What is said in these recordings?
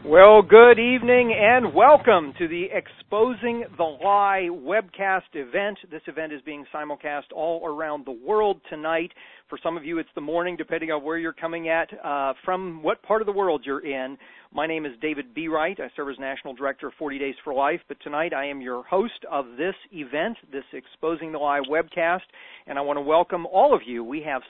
Well, good evening and welcome to the Exposing the Lie webcast event. This event is being simulcast all around the world tonight. For some of you, it's the morning, depending on where you're coming at, from what part of the world you're in. My name is David B. Wright. I serve as National Director of 40 Days for Life, but tonight I am your host of this event, this Exposing the Lie webcast, and I want to welcome all of you. We have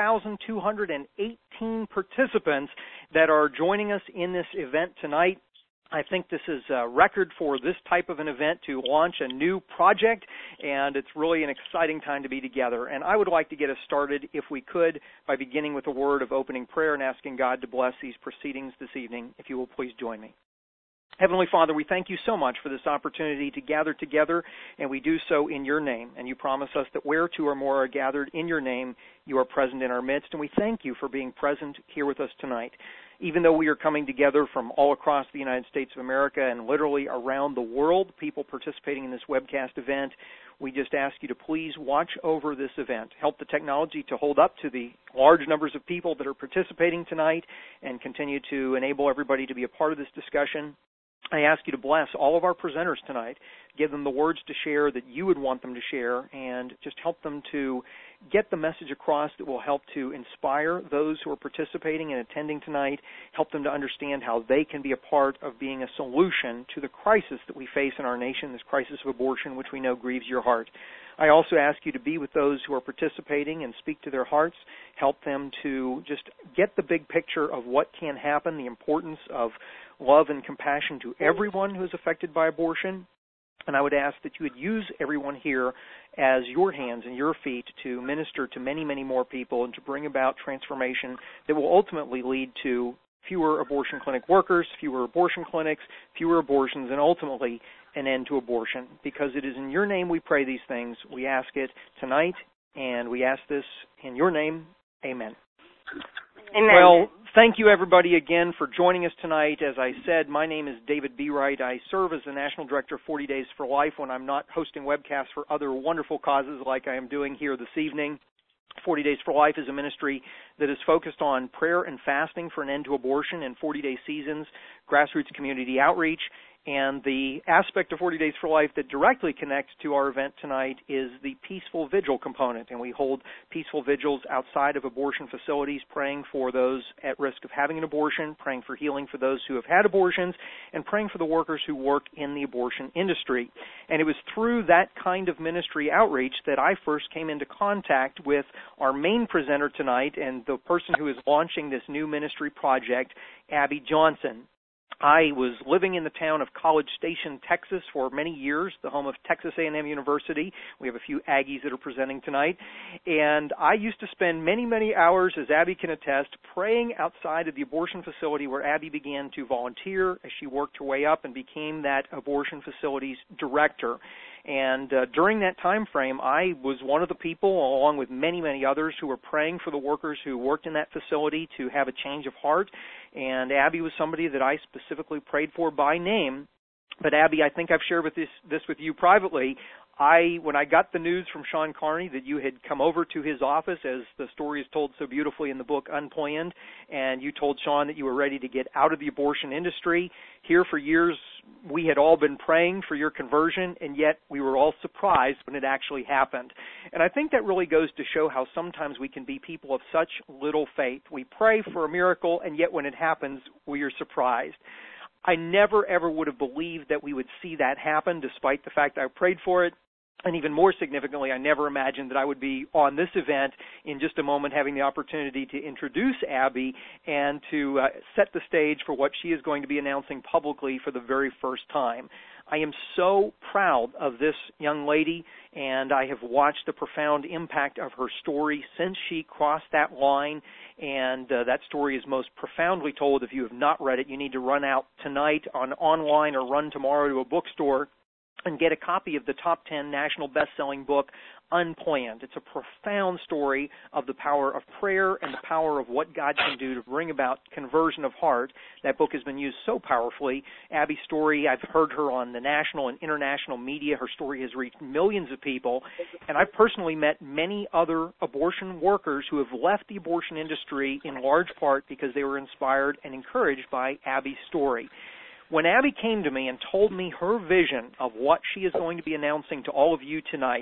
6,218 participants that are joining us in this event tonight. I think this is a record for this type of an event to launch a new project, and it's really an exciting time to be together. And I would like to get us started, if we could, by beginning with a word of opening prayer and asking God to bless these proceedings this evening. If you will please join me. Heavenly Father, we thank you so much for this opportunity to gather together, and we do so in your name. And you promise us that where two or more are gathered in your name, you are present in our midst, and we thank you for being present here with us tonight. Even though we are coming together from all across the United States of America and literally around the world, people participating in this webcast event, we just ask you to please watch over this event. Help the technology to hold up to the large numbers of people that are participating tonight and continue to enable everybody to be a part of this discussion. I ask you to bless all of our presenters tonight, give them the words to share that you would want them to share, and just help them to get the message across that will help to inspire those who are participating and attending tonight, help them to understand how they can be a part of being a solution to the crisis that we face in our nation, this crisis of abortion, which we know grieves your heart. I also ask you to be with those who are participating and speak to their hearts, help them to just get the big picture of what can happen, the importance of love and compassion to everyone who is affected by abortion. And I would ask that you would use everyone here as your hands and your feet to minister to many, many more people and to bring about transformation that will ultimately lead to fewer abortion clinic workers, fewer abortion clinics, fewer abortions, and ultimately an end to abortion. Because it is in your name we pray these things. We ask it tonight, and we ask this in your name. Amen. Amen. Well, thank you everybody again for joining us tonight. As I said, my name is David B. Wright. I serve as the National Director of 40 Days for Life when I'm not hosting webcasts for other wonderful causes like I am doing here this evening. 40 Days for Life is a ministry that is focused on prayer and fasting for an end to abortion and 40-day seasons, grassroots community outreach, and the aspect of 40 Days for Life that directly connects to our event tonight is the peaceful vigil component. And we hold peaceful vigils outside of abortion facilities, praying for those at risk of having an abortion, praying for healing for those who have had abortions, and praying for the workers who work in the abortion industry. And it was through that kind of ministry outreach that I first came into contact with our main presenter tonight and the person who is launching this new ministry project, Abby Johnson. I was living in the town of College Station, Texas for many years, the home of Texas A&M University. We have a few Aggies that are presenting tonight. And I used to spend many, many hours, as Abby can attest, praying outside of the abortion facility where Abby began to volunteer as she worked her way up and became that abortion facility's director. And during that time frame, I was one of the people, along with many, many others, who were praying for the workers who worked in that facility to have a change of heart. And Abby was somebody that I specifically prayed for by name. But Abby, I think I've shared this with you privately. When I got the news from Sean Carney that you had come over to his office, as the story is told so beautifully in the book Unplanned, and you told Sean that you were ready to get out of the abortion industry, here for years we had all been praying for your conversion, and yet we were all surprised when it actually happened. And I think that really goes to show how sometimes we can be people of such little faith. We pray for a miracle, and yet when it happens, we are surprised. I never, ever would have believed that we would see that happen, despite the fact I prayed for it. And even more significantly, I never imagined that I would be on this event in just a moment having the opportunity to introduce Abby and to set the stage for what she is going to be announcing publicly for the very first time. I am so proud of this young lady, and I have watched the profound impact of her story since she crossed that line, and that story is most profoundly told. If you have not read it, you need to run out tonight online or run tomorrow to a bookstore and get a copy of the top 10 national best-selling book, Unplanned. It's a profound story of the power of prayer and the power of what God can do to bring about conversion of heart. That book has been used so powerfully. Abby's story, I've heard her on the national and international media. Her story has reached millions of people. And I've personally met many other abortion workers who have left the abortion industry in large part because they were inspired and encouraged by Abby's story. When Abby came to me and told me her vision of what she is going to be announcing to all of you tonight,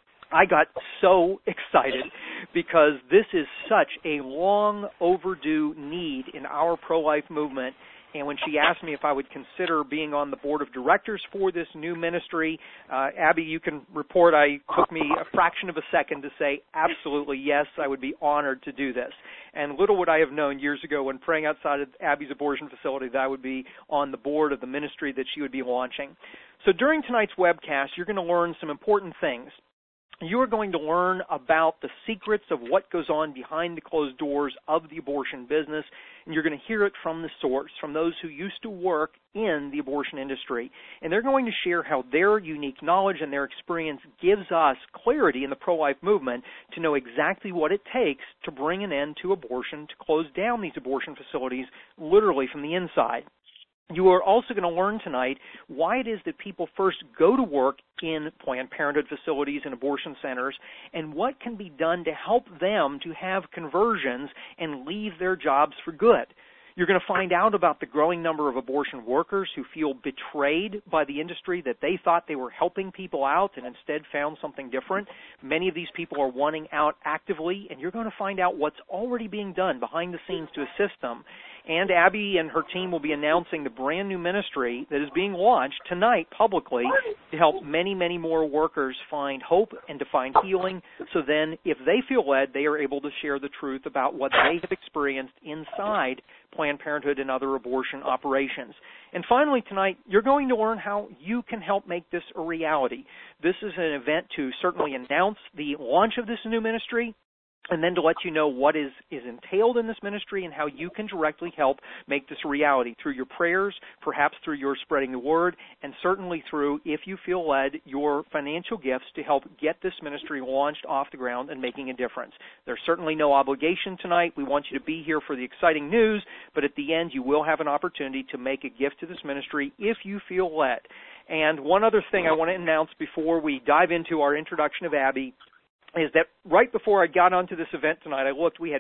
I got so excited because this is such a long overdue need in our pro-life movement. And when she asked me if I would consider being on the board of directors for this new ministry, Abby, you can report it took me a fraction of a second to say, absolutely, yes, I would be honored to do this. And little would I have known years ago when praying outside of Abby's abortion facility that I would be on the board of the ministry that she would be launching. So during tonight's webcast, you're going to learn some important things. You are going to learn about the secrets of what goes on behind the closed doors of the abortion business, and you're going to hear it from the source, from those who used to work in the abortion industry. And they're going to share how their unique knowledge and their experience gives us clarity in the pro-life movement to know exactly what it takes to bring an end to abortion, to close down these abortion facilities literally from the inside. You are also going to learn tonight why it is that people first go to work in Planned Parenthood facilities and abortion centers and what can be done to help them to have conversions and leave their jobs for good. You're going to find out about the growing number of abortion workers who feel betrayed by the industry, that they thought they were helping people out and instead found something different. Many of these people are wanting out actively, and you're going to find out what's already being done behind the scenes to assist them. And Abby and her team will be announcing the brand new ministry that is being launched tonight publicly to help many, many more workers find hope and to find healing. So then, if they feel led, they are able to share the truth about what they have experienced inside Planned Parenthood and other abortion operations. And finally tonight, you're going to learn how you can help make this a reality. This is an event to certainly announce the launch of this new ministry, and then to let you know what is entailed in this ministry and how you can directly help make this a reality through your prayers, perhaps through your spreading the word, and certainly through, if you feel led, your financial gifts to help get this ministry launched off the ground and making a difference. There's certainly no obligation tonight. We want you to be here for the exciting news, but at the end you will have an opportunity to make a gift to this ministry if you feel led. And one other thing I want to announce before we dive into our introduction of Abby is that right before I got onto this event tonight, I looked, we had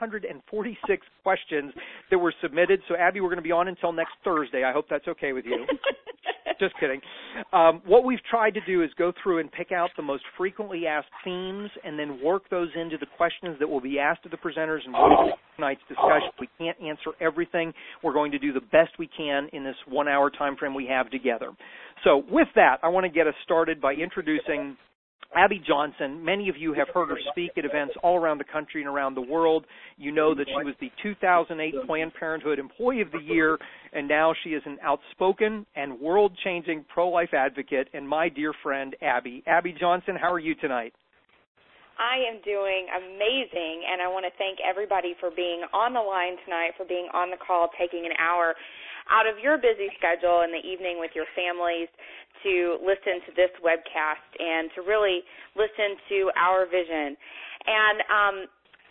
446 questions that were submitted. So, Abby, we're going to be on until next Thursday. I hope that's okay with you. Just kidding. What we've tried to do is go through and pick out the most frequently asked themes and then work those into the questions that will be asked of the presenters and tonight's discussion. We can't answer everything. We're going to do the best we can in this 1 hour time frame we have together. So with that, I want to get us started by introducing Abby Johnson. Many of you have heard her speak at events all around the country and around the world. You know that she was the 2008 Planned Parenthood Employee of the Year, and now she is an outspoken and world-changing pro-life advocate and my dear friend, Abby. Abby Johnson, how are you tonight? I am doing amazing, and I want to thank everybody for being on the line tonight, for being on the call, taking an hour out of your busy schedule in the evening with your families to listen to this webcast and to really listen to our vision. And,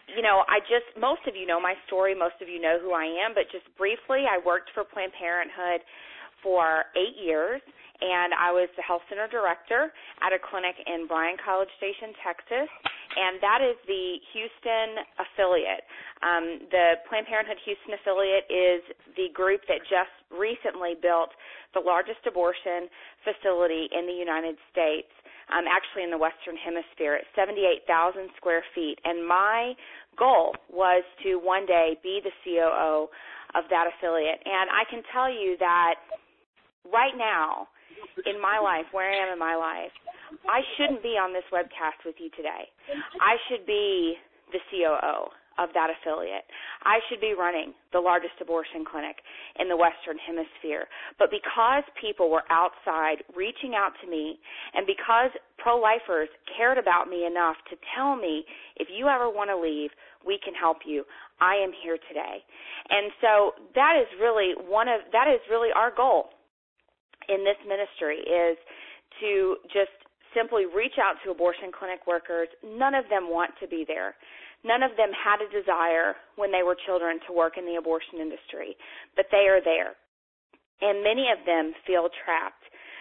most of you know my story. Most of you know who I am. But just briefly, I worked for Planned Parenthood for 8 years, and I was the health center director at a clinic in Bryan College Station, Texas, and that is the Houston affiliate. The Planned Parenthood Houston affiliate is the group that just recently built the largest abortion facility in the United States, actually in the Western Hemisphere, at 78,000 square feet. And my goal was to one day be the COO of that affiliate. And I can tell you that right now, in my life, where I am in my life, I shouldn't be on this webcast with you today. I should be the COO of that affiliate. I should be running the largest abortion clinic in the Western Hemisphere. But because people were outside reaching out to me, and because pro-lifers cared about me enough to tell me, if you ever want to leave, we can help you, I am here today. And so that is really our goal in this ministry, is to just simply reach out to abortion clinic workers. None of them want to be there. None of them had a desire when they were children to work in the abortion industry, but they are there. And many of them feel trapped.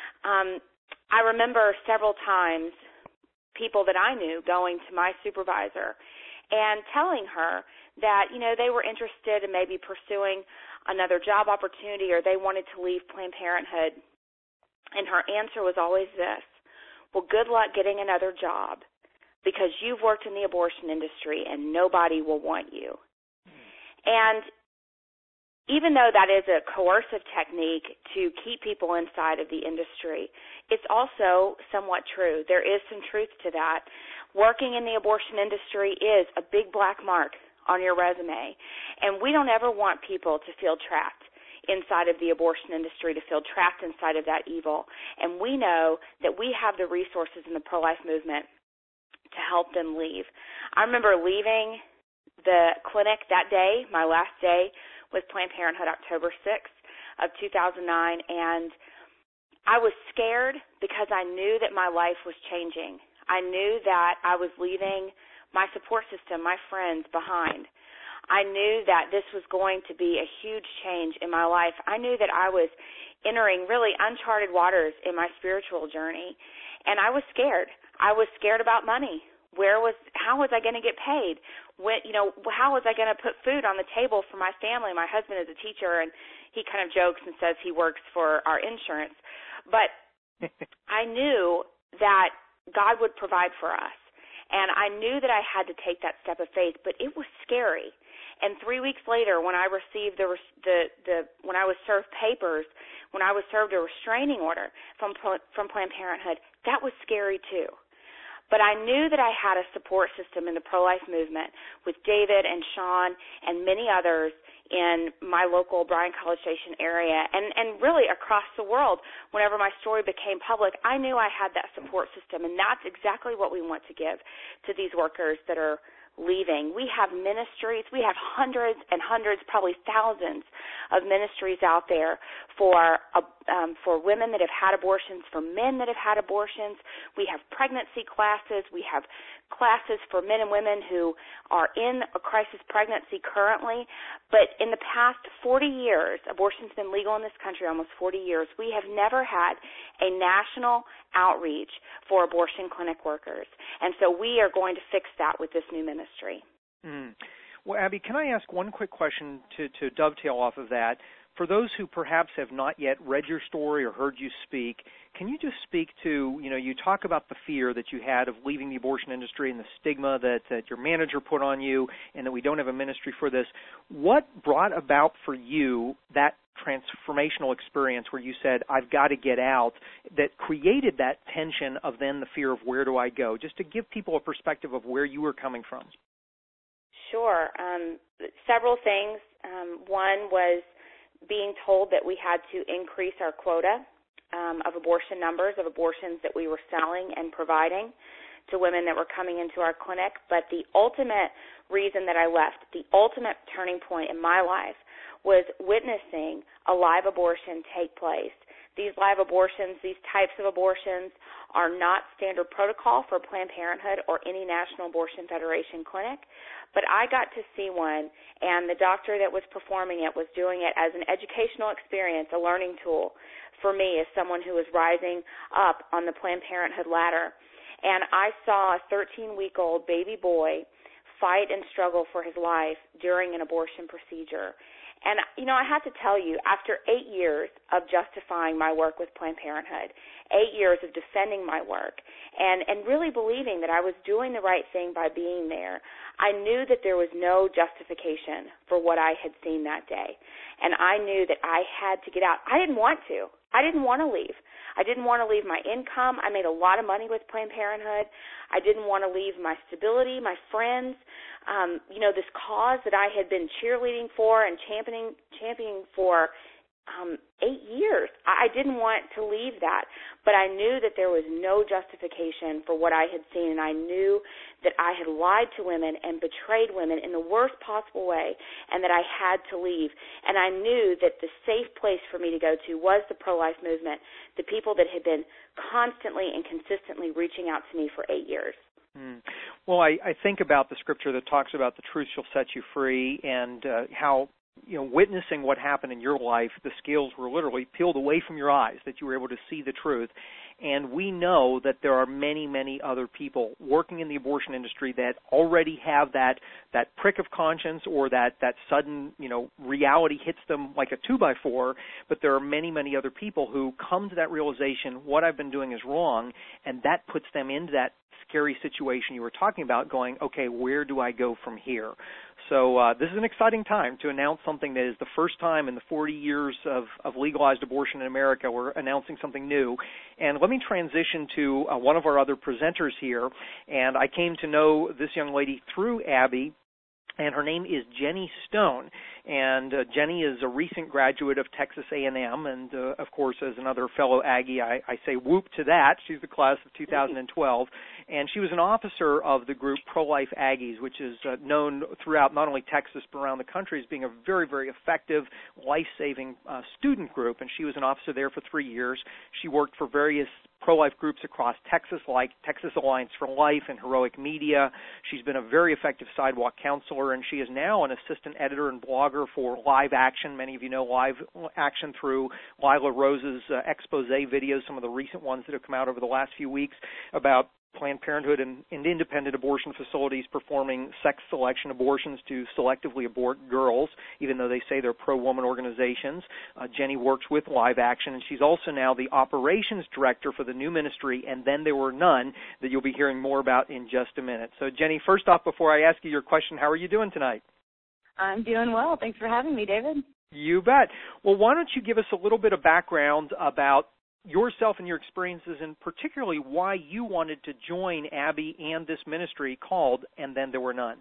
I remember several times people that I knew going to my supervisor and telling her that, they were interested in maybe pursuing another job opportunity or they wanted to leave Planned Parenthood. And her answer was always this: well, good luck getting another job because you've worked in the abortion industry and nobody will want you. And even though that is a coercive technique to keep people inside of the industry, it's also somewhat true. There is some truth to that. Working in the abortion industry is a big black mark on your resume, and we don't ever want people to feel trapped inside of the abortion industry, to feel trapped inside of that evil. And we know that we have the resources in the pro-life movement to help them leave. I remember leaving the clinic that day, my last day with Planned Parenthood, October 6th of 2009, and I was scared because I knew that my life was changing. I knew that I was leaving my support system, my friends, behind. I knew that this was going to be a huge change in my life. I knew that I was entering really uncharted waters in my spiritual journey, and I was scared. I was scared about money. How was I going to get paid? How was I going to put food on the table for my family? My husband is a teacher, and he kind of jokes and says he works for our insurance. But I knew that God would provide for us, and I knew that I had to take that step of faith, but it was scary. And 3 weeks later, when I received when I was served papers, when I was served a restraining order from Planned Parenthood, that was scary too. But I knew that I had a support system in the pro-life movement with David and Sean and many others in my local Bryan College Station area and really across the world. Whenever my story became public, I knew I had that support system, and that's exactly what we want to give to these workers that are leaving. We have ministries. We have hundreds and hundreds, probably thousands of ministries out there for women that have had abortions, for men that have had abortions. We have pregnancy classes. We have classes for men and women who are in a crisis pregnancy currently. But in the past 40 years, abortion's been legal in this country almost 40 years, we have never had a national outreach for abortion clinic workers. And so we are going to fix that with this new ministry. Well, Abby, can I ask one quick question to dovetail off of that? For those who perhaps have not yet read your story or heard you speak, can you just speak to, you talk about the fear that you had of leaving the abortion industry and the stigma that your manager put on you and that we don't have a ministry for this. What brought about for you that transformational experience where you said, I've got to get out, that created that tension of then the fear of where do I go, just to give people a perspective of where you were coming from? Sure. Several things. One was being told that we had to increase our quota of abortion numbers, of abortions that we were selling and providing to women that were coming into our clinic. But the ultimate reason that I left, the ultimate turning point in my life, was witnessing a live abortion take place. These live abortions, these types of abortions, are not standard protocol for Planned Parenthood or any National Abortion Federation clinic, but I got to see one, and the doctor that was performing it was doing it as an educational experience, a learning tool for me as someone who was rising up on the Planned Parenthood ladder. And I saw a 13-week-old baby boy fight and struggle for his life during an abortion procedure. And, I have to tell you, after 8 years of justifying my work with Planned Parenthood, 8 years of defending my work, and really believing that I was doing the right thing by being there, I knew that there was no justification for what I had seen that day. And I knew that I had to get out. I didn't want to. I didn't want to leave. I didn't want to leave my income. I made a lot of money with Planned Parenthood. I didn't want to leave my stability, my friends, this cause that I had been cheerleading for and championing for 8 years. I didn't want to leave that, but I knew that there was no justification for what I had seen, and I knew that I had lied to women and betrayed women in the worst possible way, and that I had to leave. And I knew that the safe place for me to go to was the pro-life movement, the people that had been constantly and consistently reaching out to me for 8 years. Well, I think about the scripture that talks about the truth shall set you free, and how, witnessing what happened in your life, the scales were literally peeled away from your eyes, that you were able to see the truth. And we know that there are many, many other people working in the abortion industry that already have that prick of conscience, or that sudden, reality hits them like a 2x4. But there are many, many other people who come to that realization, what I've been doing is wrong, and that puts them into that scary situation you were talking about, going, okay, where do I go from here? So this is an exciting time to announce something that is the first time in the 40 years of legalized abortion in America. We're announcing something new. And let me transition to one of our other presenters here. And I came to know this young lady through Abby, and her name is Jenny Stone. And Jenny is a recent graduate of Texas A&M, and of course, as another fellow Aggie, I say whoop to that. She's the class of 2012, and she was an officer of the group Pro-Life Aggies, which is known throughout not only Texas but around the country as being a very, very effective, life-saving student group, and she was an officer there for 3 years. She worked for various pro-life groups across Texas, like Texas Alliance for Life and Heroic Media. She's been a very effective sidewalk counselor, and she is now an assistant editor and blogger for Live Action. Many of you know Live Action through Lila Rose's expose videos, some of the recent ones that have come out over the last few weeks about Planned Parenthood and independent abortion facilities performing sex selection abortions to selectively abort girls, even though they say they're pro-woman organizations. Jenny works with Live Action, and she's also now the operations director for the new ministry, And Then There Were None, that you'll be hearing more about in just a minute. So, Jenny, first off, before I ask you your question, how are you doing tonight? I'm doing well. Thanks for having me, David. You bet. Well, why don't you give us a little bit of background about yourself and your experiences, and particularly why you wanted to join Abby and this ministry called And Then There Were None.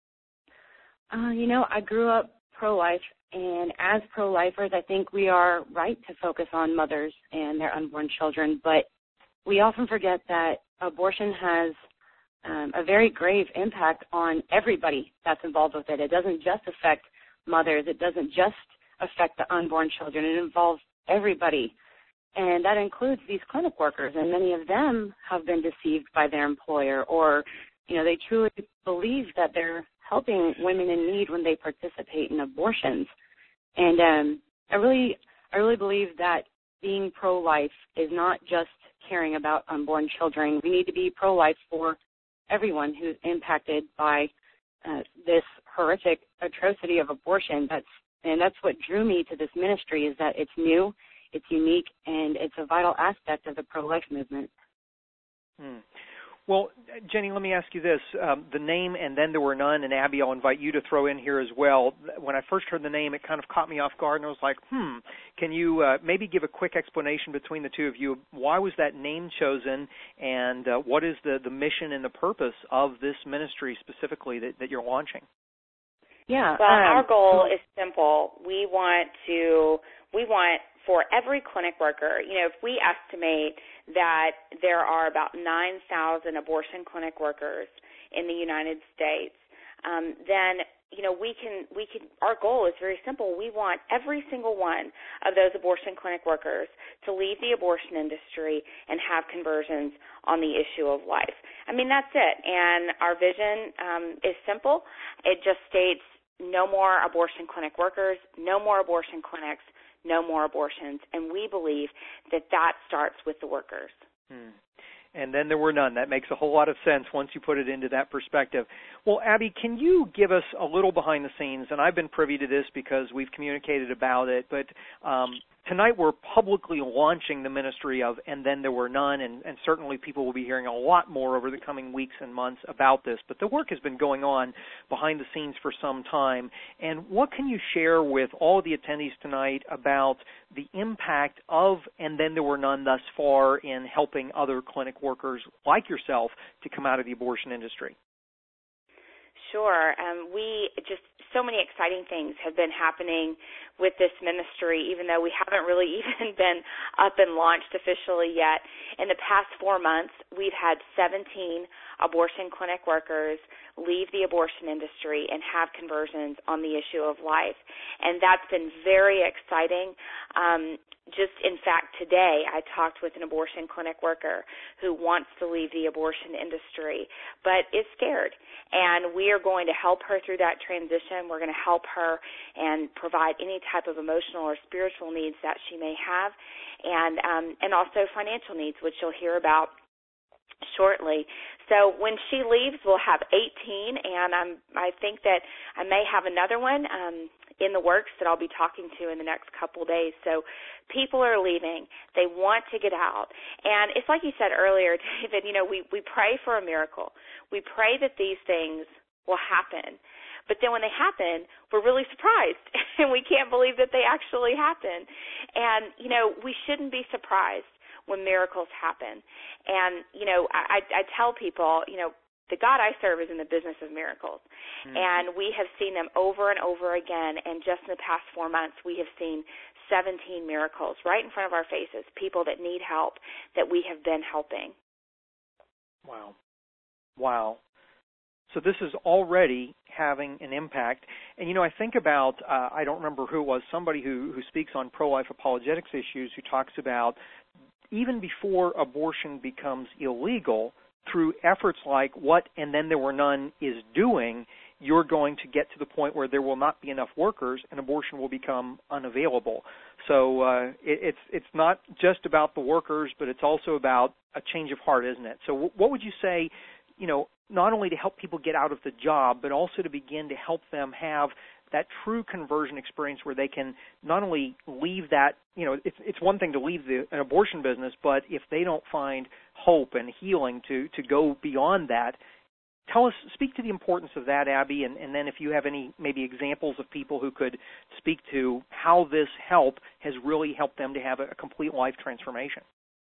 I grew up pro-life, and as pro-lifers, I think we are right to focus on mothers and their unborn children, but we often forget that abortion has a very grave impact on everybody that's involved with it. It doesn't just affect mothers. It doesn't just affect the unborn children. It involves everybody. And that includes these clinic workers, and many of them have been deceived by their employer, or, they truly believe that they're helping women in need when they participate in abortions. And I really believe that being pro-life is not just caring about unborn children. We need to be pro-life for everyone who's impacted by this horrific atrocity of abortion. That's what drew me to this ministry, is that it's new, it's unique, and it's a vital aspect of the pro-life movement. Well, Jenny, let me ask you this. The name And Then There Were None, and Abby, I'll invite you to throw in here as well. When I first heard the name, it kind of caught me off guard, and I was like, can you maybe give a quick explanation between the two of you? Why was that name chosen, and what is the mission and the purpose of this ministry specifically that you're launching? Yeah. Well, our goal is simple. We want for every clinic worker, if we estimate that there are about 9,000 abortion clinic workers in the United States, then our goal is very simple. We want every single one of those abortion clinic workers to leave the abortion industry and have conversions on the issue of life. That's it. And our vision is simple. It just states no more abortion clinic workers, no more abortion clinics, no more abortions, and we believe that starts with the workers. And then there were none. That makes a whole lot of sense once you put it into that perspective. Well, Abby, can you give us a little behind the scenes? And I've been privy to this because we've communicated about it, but tonight we're publicly launching the ministry of And Then There Were None, and certainly people will be hearing a lot more over the coming weeks and months about this. But the work has been going on behind the scenes for some time. And what can you share with all of the attendees tonight about the impact of And Then There Were None thus far in helping other clinic workers like yourself to come out of the abortion industry? Sure. We just so many exciting things have been happening with this ministry, even though we haven't really even been up and launched officially yet. In the past 4 months, we've had 17 abortion clinic workers leave the abortion industry and have conversions on the issue of life. And that's been very exciting. Just in fact, today I talked with an abortion clinic worker who wants to leave the abortion industry but is scared. And we are going to help her through that transition. We're going to help her and provide any type of emotional or spiritual needs that she may have, and also financial needs, which you'll hear about shortly. So when she leaves, we'll have 18, and I think that I may have another one in the works that I'll be talking to in the next couple of days. So people are leaving. They want to get out. And it's like you said earlier, David, we pray for a miracle. We pray that these things will happen. But then when they happen, we're really surprised, and we can't believe that they actually happen. And, we shouldn't be surprised when miracles happen. And, I tell people, the God I serve is in the business of miracles. Mm-hmm. And we have seen them over and over again. And just in the past 4 months, we have seen 17 miracles right in front of our faces, people that need help that we have been helping. Wow. So this is already having an impact. And, I think about, I don't remember who it was, somebody who speaks on pro-life apologetics issues who talks about even before abortion becomes illegal, through efforts like what And Then There Were None is doing, you're going to get to the point where there will not be enough workers and abortion will become unavailable. So it's not just about the workers, but it's also about a change of heart, isn't it? So what would you say, not only to help people get out of the job, but also to begin to help them have that true conversion experience where they can not only leave that, it's one thing to leave an abortion business, but if they don't find hope and healing to go beyond that, speak to the importance of that, Abby, and then if you have any maybe examples of people who could speak to how this help has really helped them to have a complete life transformation.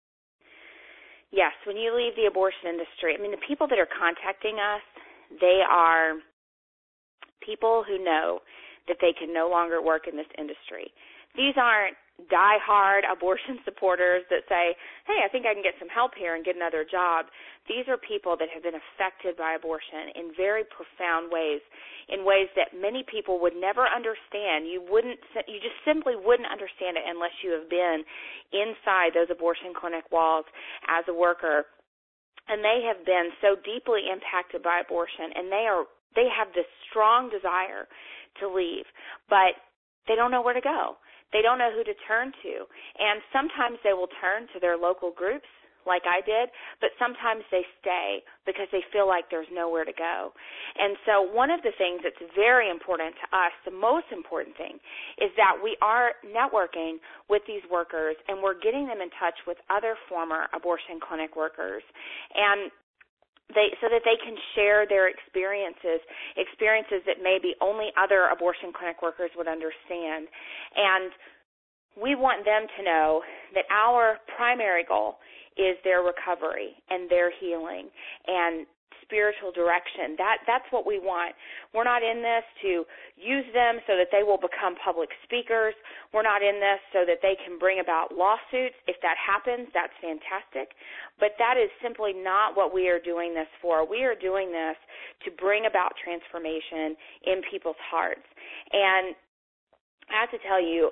Yes, when you leave the abortion industry, the people that are contacting us, they are people who know that they can no longer work in this industry. These aren't die-hard abortion supporters that say, hey, I think I can get some help here and get another job. These are people that have been affected by abortion in very profound ways, in ways that many people would never understand. You just simply wouldn't understand it unless you have been inside those abortion clinic walls as a worker. And they have been so deeply impacted by abortion, and they have this strong desire to leave, but they don't know where to go. They don't know who to turn to. And sometimes they will turn to their local groups, like I did, but sometimes they stay because they feel like there's nowhere to go. And so one of the things that's very important to us, the most important thing, is that we are networking with these workers, and we're getting them in touch with other former abortion clinic workers, and so that they can share their experiences that maybe only other abortion clinic workers would understand. And we want them to know that our primary goal is their recovery and their healing and spiritual direction. That's what we want. We're not in this to use them so that they will become public speakers. We're not in this so that they can bring about lawsuits. If that happens, that's fantastic. But that is simply not what we are doing this for. We are doing this to bring about transformation in people's hearts. And I have to tell you,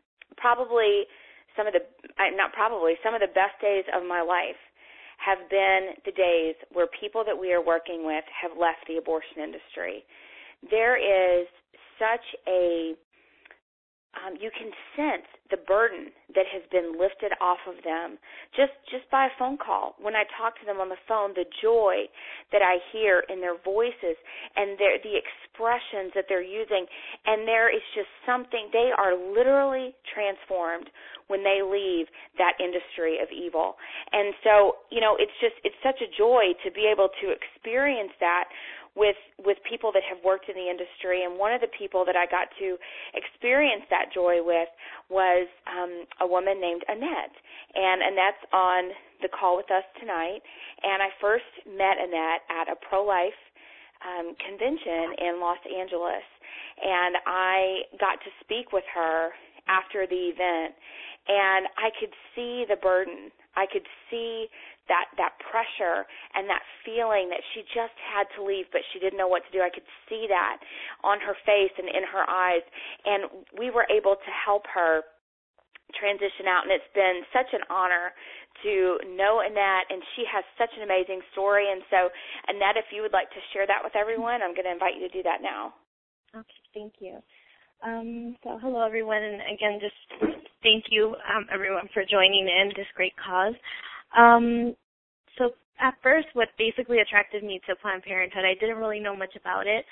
some of the best days of my life have been the days where people that we are working with have left the abortion industry. There is such you can sense the burden that has been lifted off of them just by a phone call. When I talk to them on the phone, the joy that I hear in their voices and the expressions that they're using, and there is just something, they are literally transformed when they leave that industry of evil. And so, it's such a joy to be able to experience that with people that have worked in the industry. And one of the people that I got to experience that joy with was a woman named Annette. And Annette's on the call with us tonight. And I first met Annette at a pro-life convention in Los Angeles. and I got to speak with her after the event, and I could see the burden. I could see that pressure and that feeling that she just had to leave, but she didn't know what to do. I could see that on her face and in her eyes, and we were able to help her transition out, and it's been such an honor to know Annette, and she has such an amazing story. And so, Annette, if you would like to share that with everyone, I'm going to invite you to do that now. Okay, thank you. So hello, everyone, and again, just thank you, everyone, for joining in this great cause. So at first, what basically attracted me to Planned Parenthood, I didn't really know much about it.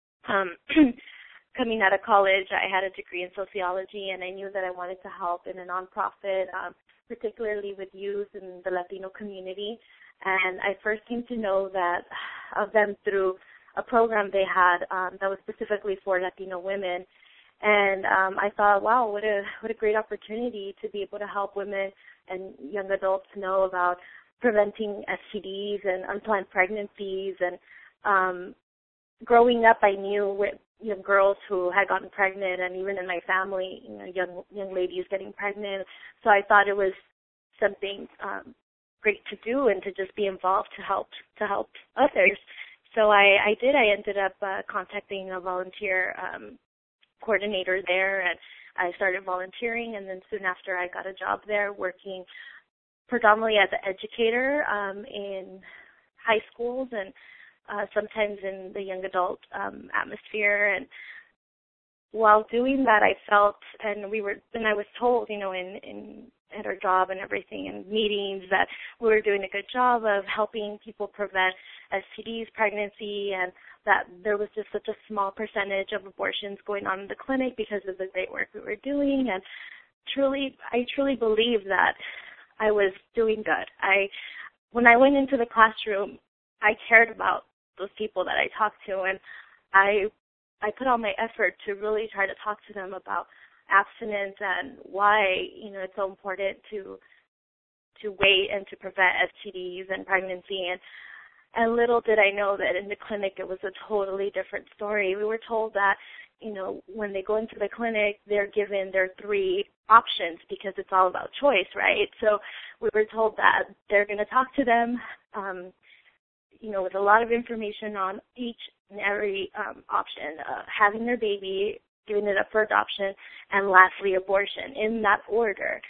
Coming out of college, I had a degree in sociology, and I knew that I wanted to help in a nonprofit, particularly with youth and the Latino community. And I first came to know that of them through a program they had that was specifically for Latino women. And I thought, wow, what a great opportunity to be able to help women and young adults know about preventing STDs and unplanned pregnancies. And growing up, I knew with young girls who had gotten pregnant, and even in my family, young ladies getting pregnant. So I thought it was something great to do and to just be involved to help others. So I did. I ended up contacting a volunteer coordinator there, and I started volunteering, and then soon after I got a job there working predominantly as an educator in high schools and sometimes in the young adult atmosphere. And while doing that, I felt, and I was told, at our job and everything in meetings, that we were doing a good job of helping people prevent STDs, pregnancy, and that there was just such a small percentage of abortions going on in the clinic because of the great work we were doing. And I truly believe that I was doing good. When I went into the classroom, I cared about those people that I talked to, and I put all my effort to really try to talk to them about abstinence and why it's so important to wait and to prevent STDs and pregnancy. And little did I know that in the clinic it was a totally different story. We were told that when they go into the clinic, they're given their 3 options because it's all about choice, right? So we were told that they're going to talk to them with a lot of information on each and every option, having their baby, giving it up for adoption, and lastly, abortion, in that order.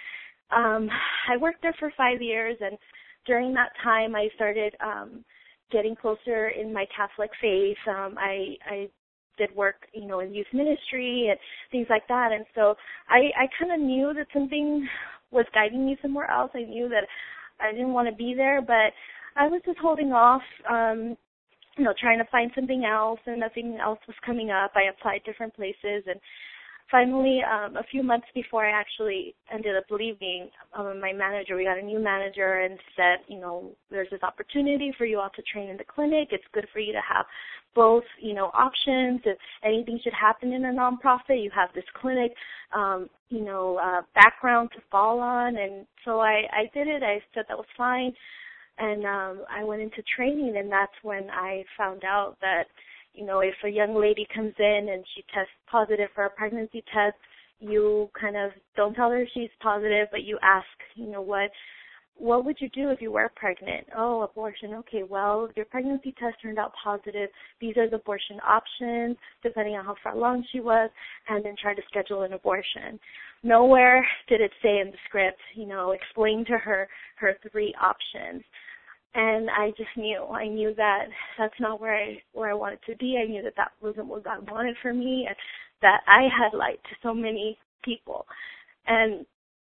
I worked there for 5 years, and during that time, I started getting closer in my Catholic faith. I did work, in youth ministry and things like that, and so I kind of knew that something was guiding me somewhere else. I knew that I didn't want to be there, but I was just holding off, trying to find something else, and nothing else was coming up. I applied different places, and finally, a few months before I actually ended up leaving, my manager, we got a new manager, and said, there's this opportunity for you all to train in the clinic. It's good for you to have both, options. If anything should happen in a nonprofit, you have this clinic, background to fall on. And so I did it. I said that was fine. And I went into training, and that's when I found out that, if a young lady comes in and she tests positive for a pregnancy test, you kind of don't tell her she's positive, but you ask, what would you do if you were pregnant? Oh, abortion. Okay, well, your pregnancy test turned out positive. These are the abortion options, depending on how far along she was, and then try to schedule an abortion. Nowhere did it say in the script, explain to her 3 options. And I just knew. I knew that that's not where I wanted to be. I knew that wasn't what God wanted for me, and that I had lied to so many people. And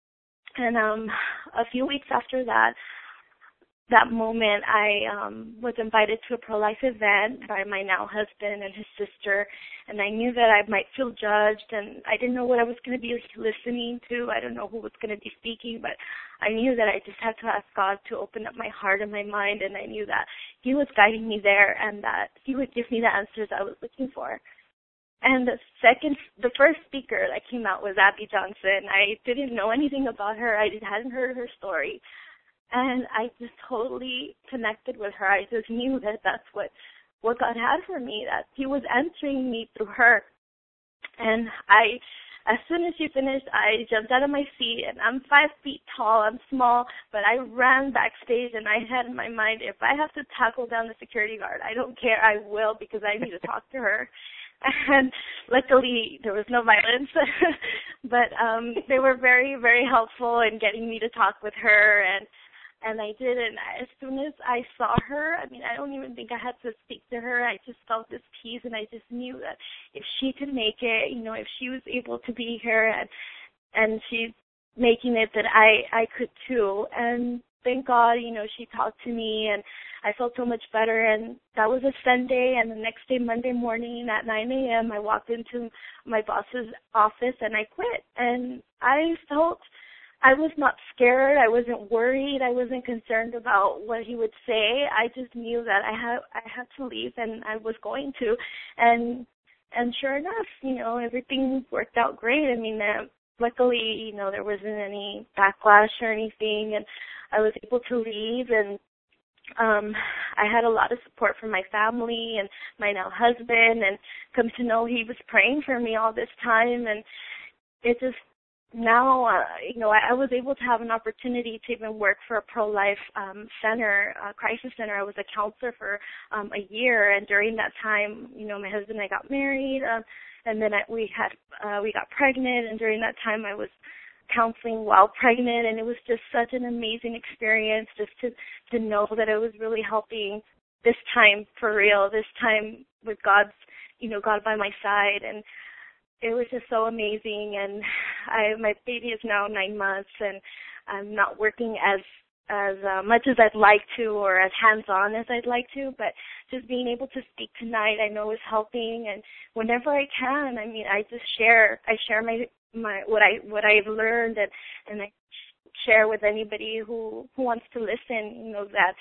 a few weeks after that moment, I was invited to a pro-life event by my now husband and his sister, and I knew that I might feel judged, and I didn't know what I was going to be listening to. I don't know who was going to be speaking, but I knew that I just had to ask God to open up my heart and my mind, and I knew that He was guiding me there and that He would give me the answers I was looking for. And the first speaker that came out was Abby Johnson. I didn't know anything about her. I hadn't heard her story. And I just totally connected with her. I just knew that that's what God had for me, that He was answering me through her. And as soon as she finished, I jumped out of my seat, and I'm 5 feet tall. I'm small, but I ran backstage, and I had in my mind, if I have to tackle down the security guard, I don't care. I will, because I need to talk to her. And luckily, there was no violence. But they were very, very helpful in getting me to talk with her, and I did. And as soon as I saw her, I mean, I don't even think I had to speak to her. I just felt this peace, and I just knew that if she could make it, you know, if she was able to be here and she's making it, that I could too. And thank God, you know, she talked to me, and I felt so much better. And that was a Sunday, and the next day, Monday morning at 9 a.m., I walked into my boss's office, and I quit. And I was not scared. I wasn't worried. I wasn't concerned about what he would say. I just knew that I had to leave, and I was going to. And sure enough, you know, everything worked out great. I mean, luckily, you know, there wasn't any backlash or anything, and I was able to leave. And I had a lot of support from my family and my now husband, and come to know he was praying for me all this time. And it just, now, you know, I was able to have an opportunity to even work for a pro-life center, crisis center. I was a counselor for a year, and during that time, you know, my husband and I got married, and then we got pregnant, and during that time I was counseling while pregnant, and it was just such an amazing experience just to know that I was really helping this time for real, this time with God by my side. And it was just so amazing. And my baby is now 9 months, and I'm not working as much as I'd like to, or as hands-on as I'd like to, but just being able to speak tonight I know is helping. And whenever I can, I mean, I share my what I've learned, and I share with anybody who wants to listen, you know,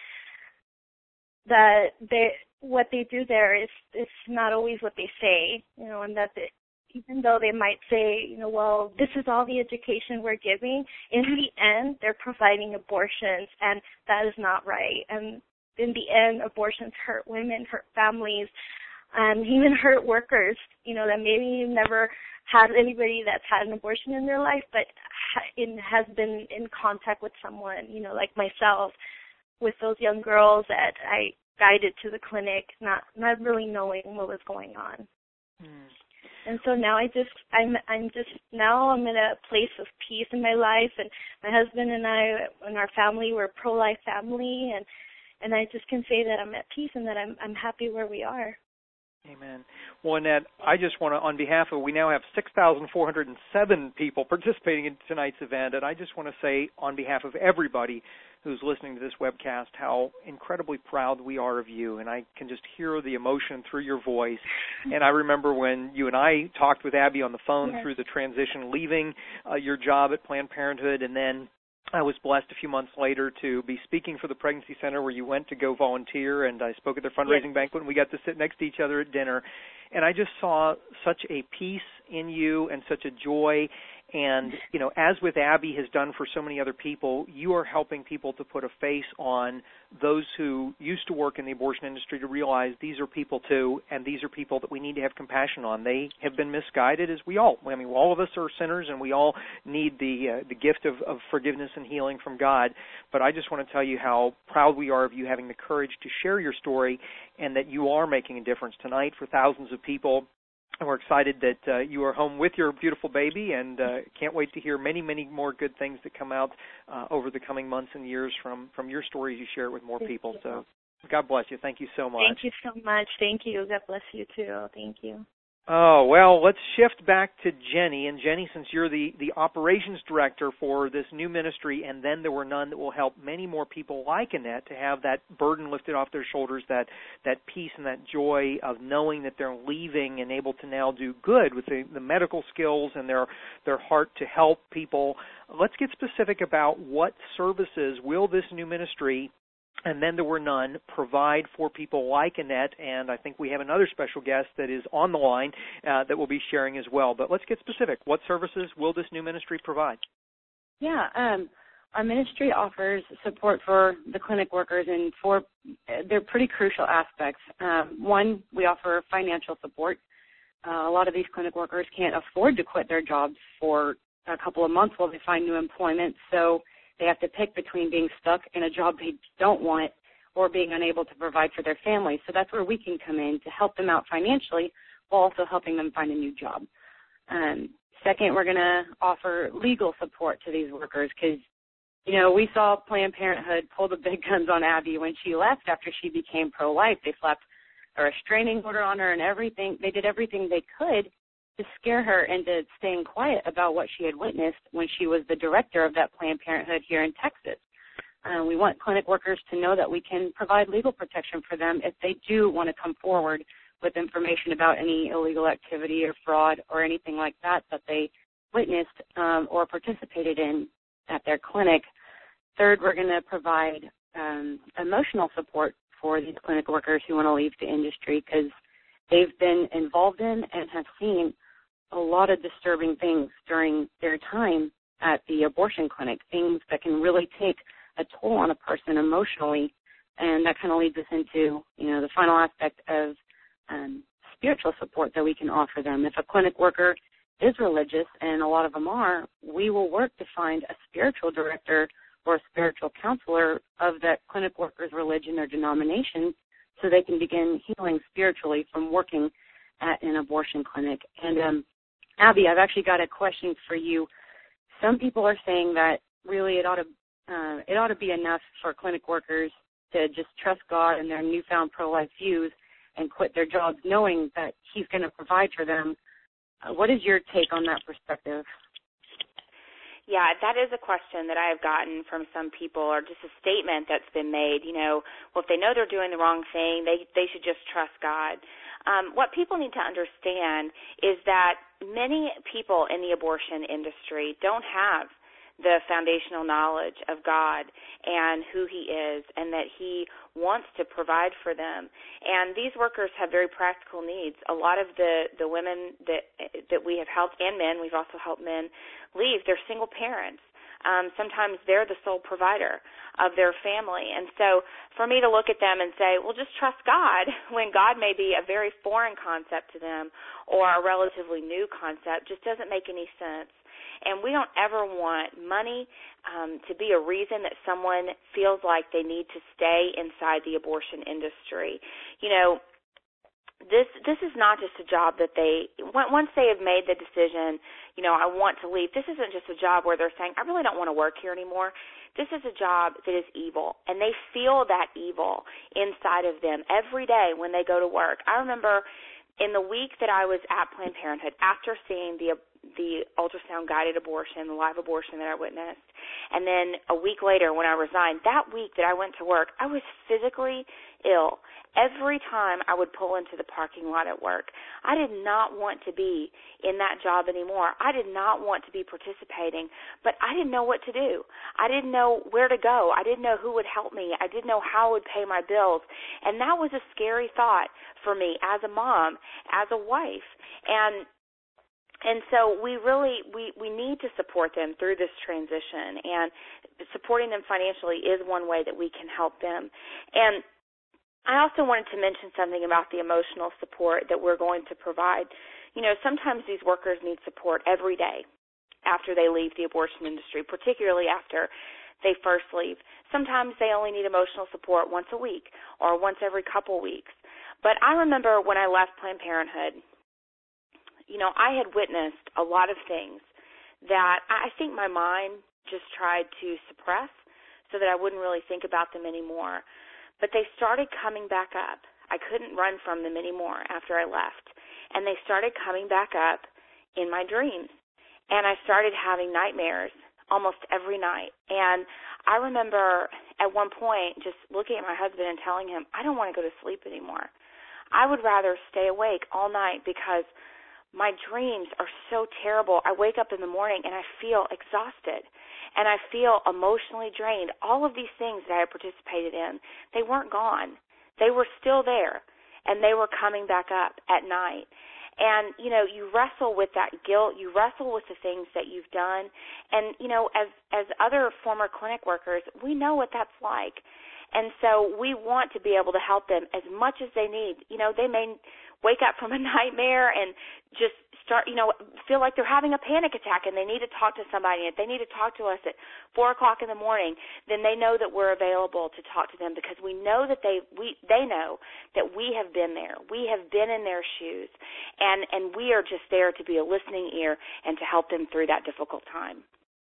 that what they do there is not always what they say, you know, and that even though they might say, you know, well, this is all the education we're giving, in the end, they're providing abortions, and that is not right. And in the end, abortions hurt women, hurt families, and even hurt workers, you know, that maybe never had anybody that's had an abortion in their life, but has been in contact with someone, you know, like myself, with those young girls that I guided to the clinic, not really knowing what was going on. Mm. And so now I'm in a place of peace in my life, and my husband and I and our family, we're a pro-life family, and I just can say that I'm at peace and that I'm happy where we are. Amen. Well, Annette, I just want to, on behalf of, we now have 6,407 people participating in tonight's event, and I just want to say on behalf of everybody who's listening to this webcast how incredibly proud we are of you, and I can just hear the emotion through your voice. And I remember when you and I talked with Abby on the phone through the transition, leaving your job at Planned Parenthood, and then I was blessed a few months later to be speaking for the Pregnancy Center where you went to go volunteer, and I spoke at their fundraising banquet, and we got to sit next to each other at dinner. And I just saw such a peace in you and such a joy. And, you know, as with Abby has done for so many other people, you are helping people to put a face on those who used to work in the abortion industry to realize these are people too, and these are people that we need to have compassion on. They have been misguided, as we all. I mean, all of us are sinners, and we all need the gift of forgiveness and healing from God. But I just want to tell you how proud we are of you having the courage to share your story, and that you are making a difference tonight for thousands of people. And we're excited that you are home with your beautiful baby, and can't wait to hear many, many more good things that come out over the coming months and years from your stories you share with more people. So God bless you. Thank you so much. Thank you so much. Thank you. God bless you, too. Thank you. Oh, well, let's shift back to Jenny. And Jenny, since you're the operations director for this new ministry, and then there were none, that will help many more people like Annette to have that burden lifted off their shoulders, that peace and that joy of knowing that they're leaving and able to now do good with the medical skills and their heart to help people. Let's get specific about what services will this new ministry, and then there were none, provide for people like Annette, and I think we have another special guest that is on the line that will be sharing as well. But let's get specific. What services will this new ministry provide? Yeah, our ministry offers support for the clinic workers in they're pretty crucial aspects. One, we offer financial support. A lot of these clinic workers can't afford to quit their jobs for a couple of months while they find new employment, so they have to pick between being stuck in a job they don't want or being unable to provide for their families. So that's where we can come in to help them out financially while also helping them find a new job. Second, we're going to offer legal support to these workers because, we saw Planned Parenthood pull the big guns on Abby when she left after she became pro-life. They slapped a restraining order on her and everything. They did everything they could to scare her into staying quiet about what she had witnessed when she was the director of that Planned Parenthood here in Texas. We want clinic workers to know that we can provide legal protection for them if they do want to come forward with information about any illegal activity or fraud or anything like that they witnessed or participated in at their clinic. Third, we're going to provide emotional support for these clinic workers who want to leave the industry because they've been involved in and have seen a lot of disturbing things during their time at the abortion clinic, things that can really take a toll on a person emotionally. And that kind of leads us into, the final aspect of spiritual support that we can offer them. If a clinic worker is religious, and a lot of them are, we will work to find a spiritual director or a spiritual counselor of that clinic worker's religion or denomination so they can begin healing spiritually from working at an abortion clinic. And, Abby, I've actually got a question for you. Some people are saying that really it ought to be enough for clinic workers to just trust God and their newfound pro-life views and quit their jobs knowing that he's going to provide for them. What is your take on that perspective? Yeah, that is a question that I have gotten from some people, or just a statement that's been made, well, if they know they're doing the wrong thing, they should just trust God. What people need to understand is that many people in the abortion industry don't have the foundational knowledge of God and who he is and that he wants to provide for them. And these workers have very practical needs. A lot of the women that we have helped, and men, we've also helped men leave, they're single parents. Sometimes they're the sole provider of their family. And so for me to look at them and say, well, just trust God, when God may be a very foreign concept to them or a relatively new concept, just doesn't make any sense. And we don't ever want money to be a reason that someone feels like they need to stay inside the abortion industry. This is not just a job that once they have made the decision, I want to leave, this isn't just a job where they're saying, I really don't want to work here anymore. This is a job that is evil, and they feel that evil inside of them every day when they go to work. I remember in the week that I was at Planned Parenthood, after seeing the ultrasound-guided abortion, the live abortion that I witnessed, and then a week later when I resigned, that week that I went to work, I was physically ill. Every time I would pull into the parking lot at work, I did not want to be in that job anymore. I did not want to be participating, but I didn't know what to do. I didn't know where to go. I didn't know who would help me. I didn't know how I would pay my bills, and that was a scary thought for me as a mom, as a wife, and so we need to support them through this transition, and supporting them financially is one way that we can help them. And I also wanted to mention something about the emotional support that we're going to provide. Sometimes these workers need support every day after they leave the abortion industry, particularly after they first leave. Sometimes they only need emotional support once a week or once every couple weeks. But I remember when I left Planned Parenthood, I had witnessed a lot of things that I think my mind just tried to suppress so that I wouldn't really think about them anymore. But they started coming back up. I couldn't run from them anymore after I left. And they started coming back up in my dreams. And I started having nightmares almost every night. And I remember at one point just looking at my husband and telling him, I don't want to go to sleep anymore. I would rather stay awake all night because my dreams are so terrible. I wake up in the morning and I feel exhausted and I feel emotionally drained. All of these things that I participated in, they weren't gone. They were still there, and they were coming back up at night. And, you wrestle with that guilt. You wrestle with the things that you've done. And, as other former clinic workers, we know what that's like. And so we want to be able to help them as much as they need. wake up from a nightmare and just start, feel like they're having a panic attack and they need to talk to somebody. If they need to talk to us at 4 o'clock in the morning, then they know that we're available to talk to them, because we know that they know that we have been there. We have been in their shoes, and we are just there to be a listening ear and to help them through that difficult time.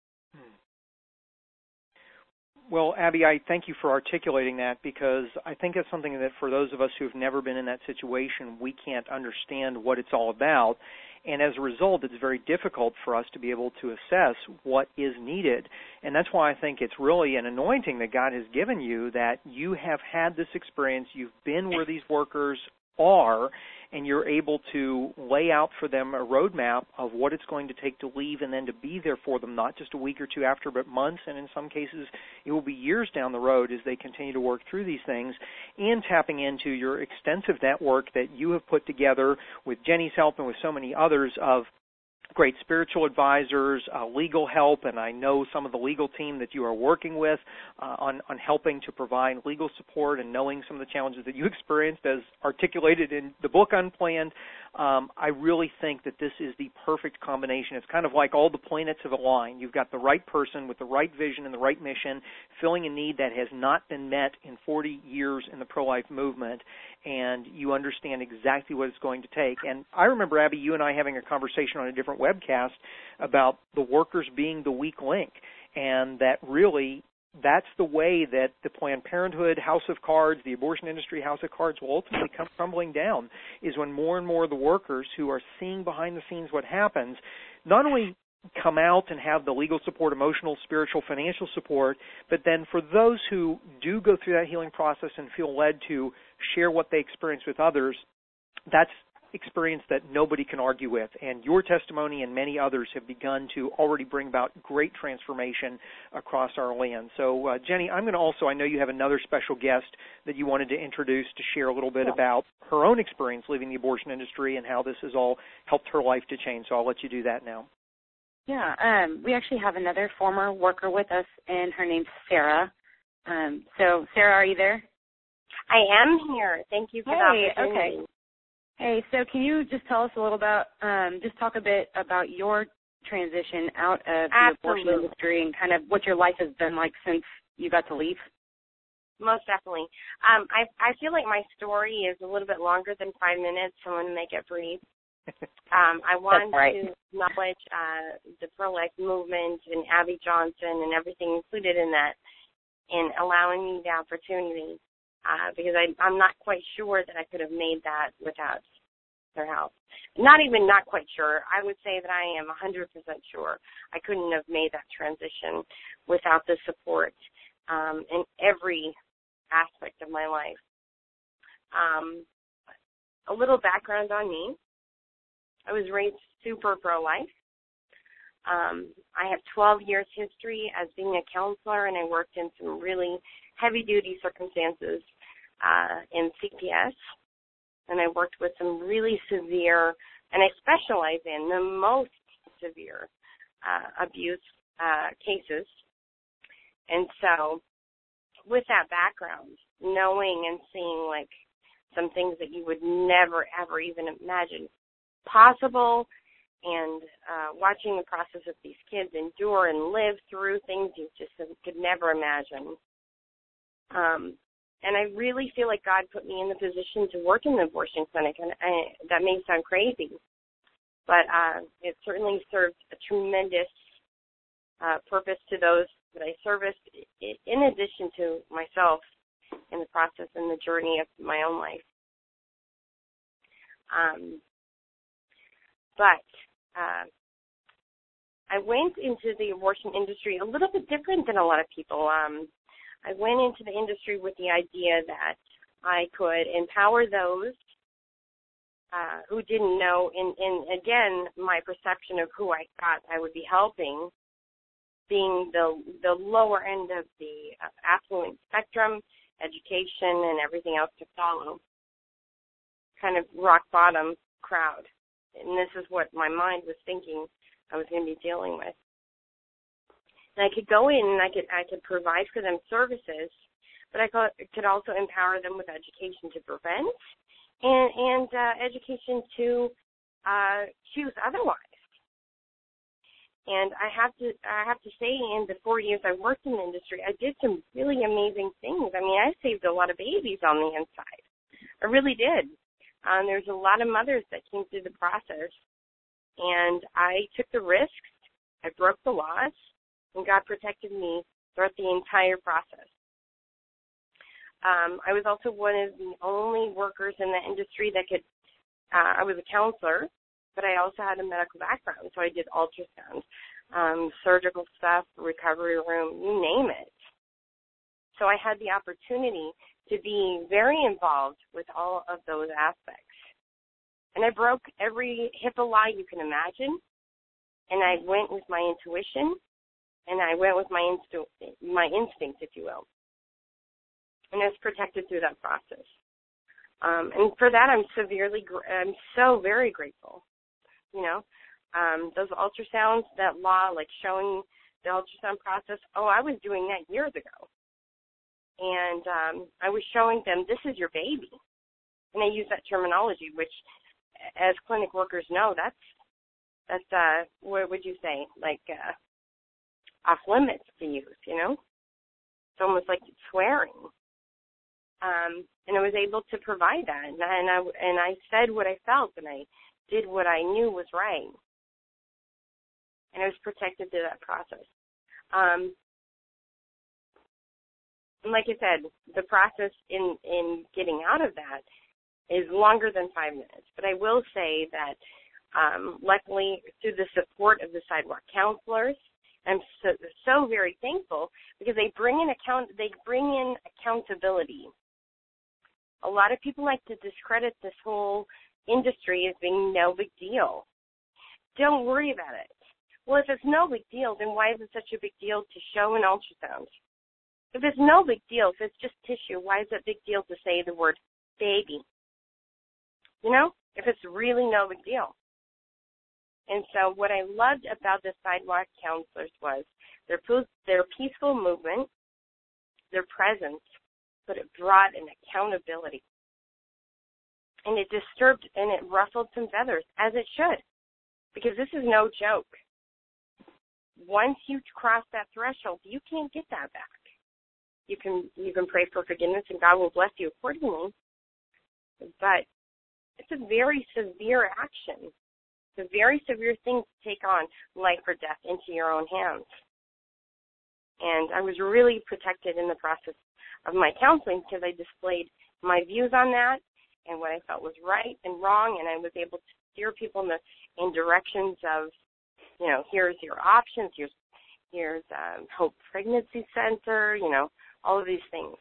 Well, Abby, I thank you for articulating that, because I think it's something that for those of us who have never been in that situation, we can't understand what it's all about. And as a result, it's very difficult for us to be able to assess what is needed. And that's why I think it's really an anointing that God has given you, that you have had this experience, you've been where these workers are, and you're able to lay out for them a roadmap of what it's going to take to leave and then to be there for them, not just a week or two after, but months, and in some cases it will be years down the road as they continue to work through these things, and tapping into your extensive network that you have put together with Jenny's help and with so many others of great spiritual advisors, legal help, and I know some of the legal team that you are working with on helping to provide legal support and knowing some of the challenges that you experienced as articulated in the book Unplanned. I really think that this is the perfect combination. It's kind of like all the planets have aligned. You've got the right person with the right vision and the right mission, filling a need that has not been met in 40 years in the pro-life movement, and you understand exactly what it's going to take. And I remember, Abby, you and I having a conversation on a different webcast about the workers being the weak link, and that really that's the way that the Planned Parenthood house of cards, the abortion industry house of cards will ultimately come crumbling down, is when more and more of the workers who are seeing behind the scenes what happens not only come out and have the legal support, emotional, spiritual, financial support, but then for those who do go through that healing process and feel led to share what they experience with others, that's experience that nobody can argue with. And your testimony and many others have begun to already bring about great transformation across our land. So, Jenny, I'm going to also, I know you have another special guest that you wanted to introduce to share a little bit about her own experience leaving the abortion industry and how this has all helped her life to change. So I'll let you do that now. Yeah, we actually have another former worker with us, and her name's Sarah. So, Sarah, are you there? I am here. Thank you for the opportunity. Okay. Hey, so can you just tell us a little about, just talk a bit about your transition out of the abortion industry and kind of what your life has been like since you got to leave? Most definitely. I feel like my story is a little bit longer than 5 minutes, so I'm going to make it brief. I want to acknowledge the pro-life movement and Abby Johnson and everything included in that, in allowing me the opportunity, because I'm not quite sure that I could have made that without their help. Not even not quite sure. I would say that I am 100% sure I couldn't have made that transition without the support in every aspect of my life. A little background on me. I was raised super pro-life. I have 12 years history as being a counselor, and I worked in some really heavy-duty circumstances in CPS, and I worked with some really severe, and I specialize in the most severe abuse cases. And so with that background, knowing and seeing like some things that you would never, ever even imagine possible, and watching the process of these kids endure and live through things you just could never imagine. And I really feel like God put me in the position to work in the abortion clinic, and that may sound crazy, but it certainly served a tremendous purpose to those that I serviced, in addition to myself in the process and the journey of my own life. But I went into the abortion industry a little bit different than a lot of people. I went into the industry with the idea that I could empower those who didn't know, and again, my perception of who I thought I would be helping, being the lower end of the affluent spectrum, education, and everything else to follow, kind of rock bottom crowd. And this is what my mind was thinking I was going to be dealing with. And I could go in and I could provide for them services, but I could also empower them with education to prevent and education to choose otherwise. And I have to say, in the 4 years I worked in the industry, I did some really amazing things. I mean, I saved a lot of babies on the inside. I really did. There's a lot of mothers that came through the process, and I took the risks. I broke the laws, and God protected me throughout the entire process. I was also one of the only workers in the industry that could, I was a counselor, but I also had a medical background, so I did ultrasound, surgical stuff, recovery room, you name it. So I had the opportunity to be very involved with all of those aspects. And I broke every HIPAA law you can imagine, and I went with my intuition, and I went with my instinct, if you will. And I was protected through that process. And for that, I'm so very grateful. You know, those ultrasounds, that law, like showing the ultrasound process, I was doing that years ago. And I was showing them, this is your baby. And I use that terminology, which, as clinic workers know, that's what would you say, like off limits to use, you know? It's almost like swearing. And I was able to provide that, and I said what I felt, and I did what I knew was right, and I was protected through that process. And like I said, the process in getting out of that is longer than 5 minutes. But I will say that luckily, through the support of the sidewalk counselors, I'm so very thankful, because they bring in accountability. A lot of people like to discredit this whole industry as being no big deal. Don't worry about it. Well, if it's no big deal, then why is it such a big deal to show an ultrasound? If it's no big deal, if it's just tissue, why is it a big deal to say the word baby? You know, if it's really no big deal. And so what I loved about the sidewalk counselors was their peaceful movement, their presence, but it brought an accountability. And it disturbed and it ruffled some feathers, as it should, because this is no joke. Once you cross that threshold, you can't get that back. You can pray for forgiveness, and God will bless you accordingly. But it's a very severe action. It's a very severe thing to take on, life or death, into your own hands. And I was really protected in the process of my counseling, because I displayed my views on that and what I felt was right and wrong, and I was able to steer people in directions of, you know, here's your options, here's Hope Pregnancy Center, you know, all of these things.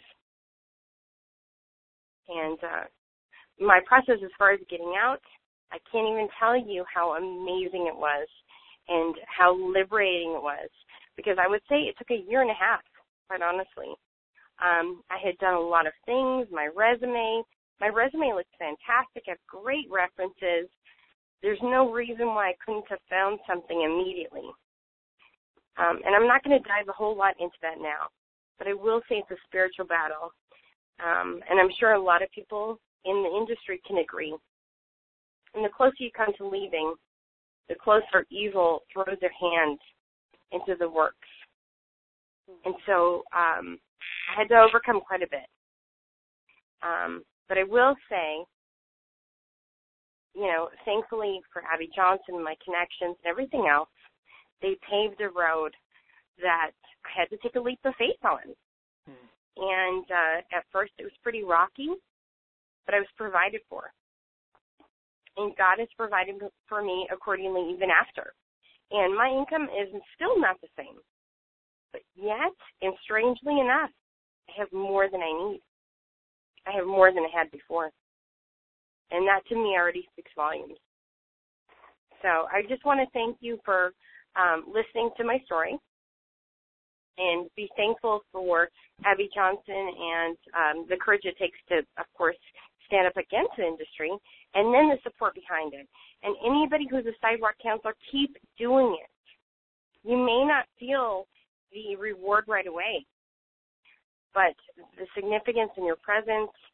And my process as far as getting out, I can't even tell you how amazing it was and how liberating it was, because I would say it took a year and a half, quite honestly. I had done a lot of things. My resume looks fantastic. I have great references. There's no reason why I couldn't have found something immediately. And I'm not going to dive a whole lot into that now, but I will say it's a spiritual battle. And I'm sure a lot of people in the industry can agree. And the closer you come to leaving, the closer evil throws their hand into the works. And so I had to overcome quite a bit. But I will say, you know, thankfully for Abby Johnson and my connections and everything else, they paved a road that I had to take a leap of faith on. And at first it was pretty rocky, but I was provided for. And God has provided for me accordingly even after. And my income is still not the same. But yet, and strangely enough, I have more than I need. I have more than I had before. And that to me already speaks volumes. So I just want to thank you for listening to my story, and be thankful for Abby Johnson and the courage it takes to, of course, stand up against the industry, and then the support behind it. And anybody who's a sidewalk counselor, keep doing it. You may not feel the reward right away, but the significance in your presence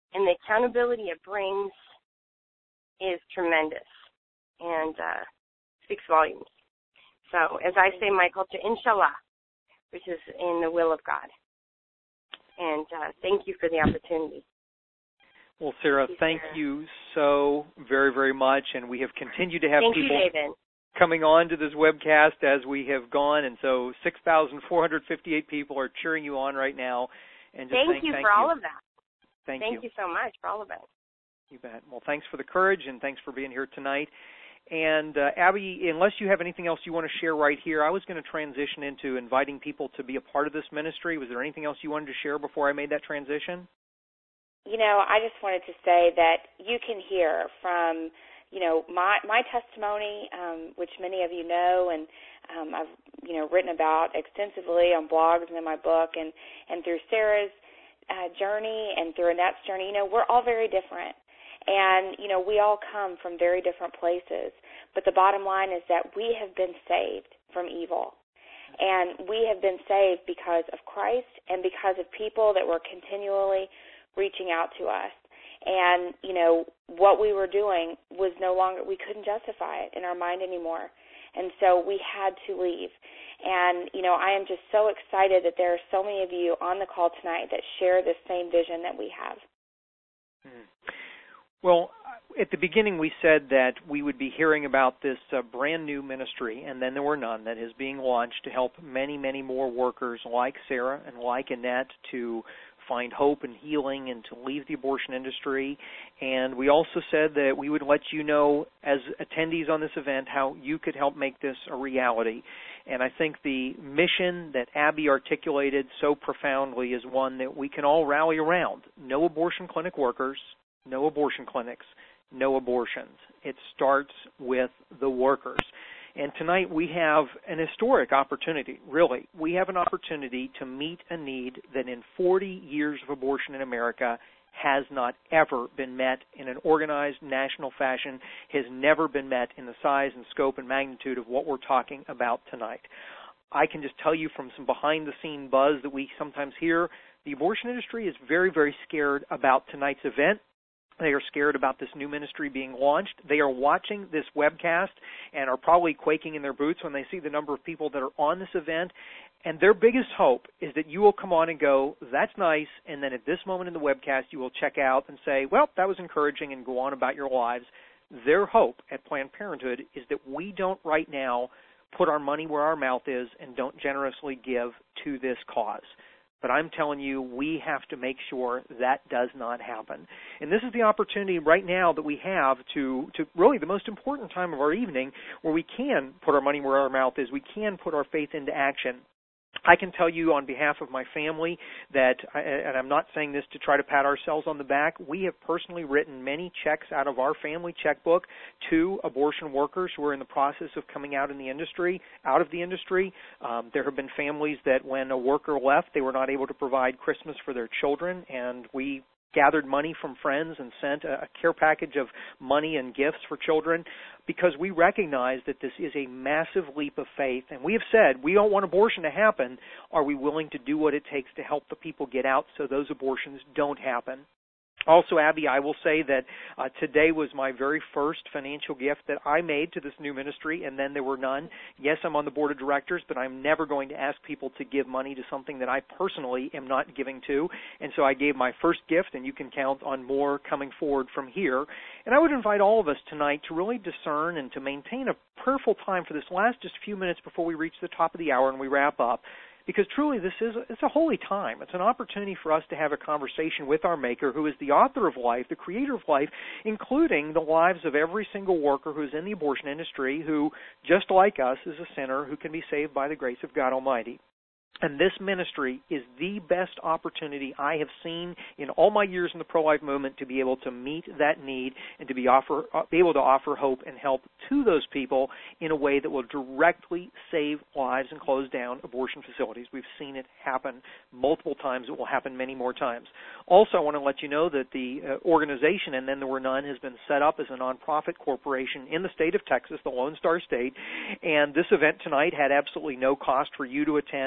and the accountability it brings is tremendous and speaks volumes. So, as I say in my culture, inshallah, which is in the will of God. And thank you for the opportunity. Well, Sarah, thank you so very, very much. And we have continued to have people coming on to this webcast as we have gone. And so 6,458 people are cheering you on right now. And just thank you for all of that. Thank you so much for all of it. You bet. Well, thanks for the courage, and thanks for being here tonight. And Abby, unless you have anything else you want to share right here, I was going to transition into inviting people to be a part of this ministry. Was there anything else you wanted to share before I made that transition? You know, I just wanted to say that you can hear from, you know, my testimony, which many of you know, and I've, you know, written about extensively on blogs and in my book, and through Sarah's journey and through Annette's journey. You know, we're all very different. And, you know, we all come from very different places. But the bottom line is that we have been saved from evil. And we have been saved because of Christ and because of people that were continually reaching out to us. And, you know, what we were doing was no longer, we couldn't justify it in our mind anymore. And so we had to leave. And, you know, I am just so excited that there are so many of you on the call tonight that share this same vision that we have. Well, at the beginning we said that we would be hearing about this brand new ministry, and then there were none, that is being launched to help many, many more workers like Sarah and like Annette to find hope and healing and to leave the abortion industry. And we also said that we would let you know as attendees on this event how you could help make this a reality. And I think the mission that Abby articulated so profoundly is one that we can all rally around. No abortion clinic workers, no abortion clinics, no abortions. It starts with the workers. And tonight we have an historic opportunity, really. We have an opportunity to meet a need that in 40 years of abortion in America has not ever been met in an organized national fashion, has never been met in the size and scope and magnitude of what we're talking about tonight. I can just tell you from some behind-the-scene buzz that we sometimes hear, the abortion industry is very, very scared about tonight's event. They are scared about this new ministry being launched. They are watching this webcast and are probably quaking in their boots when they see the number of people that are on this event. And their biggest hope is that you will come on and go, that's nice, and then at this moment in the webcast you will check out and say, well, that was encouraging, and go on about your lives. Their hope at Planned Parenthood is that we don't right now put our money where our mouth is and don't generously give to this cause. But I'm telling you, we have to make sure that does not happen. And this is the opportunity right now that we have to really the most important time of our evening where we can put our money where our mouth is. We can put our faith into action. I can tell you on behalf of my family that, and I'm not saying this to try to pat ourselves on the back, we have personally written many checks out of our family checkbook to abortion workers who are in the process of coming out of the industry. There have been families that when a worker left, they were not able to provide Christmas for their children, and we gathered money from friends and sent a care package of money and gifts for children because we recognize that this is a massive leap of faith. And we have said we don't want abortion to happen. Are we willing to do what it takes to help the people get out so those abortions don't happen? Also, Abby, I will say that today was my very first financial gift that I made to this new ministry, and then there were none. Yes, I'm on the board of directors, but I'm never going to ask people to give money to something that I personally am not giving to. And so I gave my first gift, and you can count on more coming forward from here. And I would invite all of us tonight to really discern and to maintain a prayerful time for this last just few minutes before we reach the top of the hour and we wrap up. Because truly it's a holy time. It's an opportunity for us to have a conversation with our Maker, who is the author of life, the creator of life, including the lives of every single worker who's in the abortion industry who, just like us, is a sinner who can be saved by the grace of God Almighty. And this ministry is the best opportunity I have seen in all my years in the pro-life movement to be able to meet that need and to be able to offer hope and help to those people in a way that will directly save lives and close down abortion facilities. We've seen it happen multiple times. It will happen many more times. Also, I want to let you know that the organization, And Then There Were None, has been set up as a nonprofit corporation in the state of Texas, the Lone Star State, and this event tonight had absolutely no cost for you to attend and no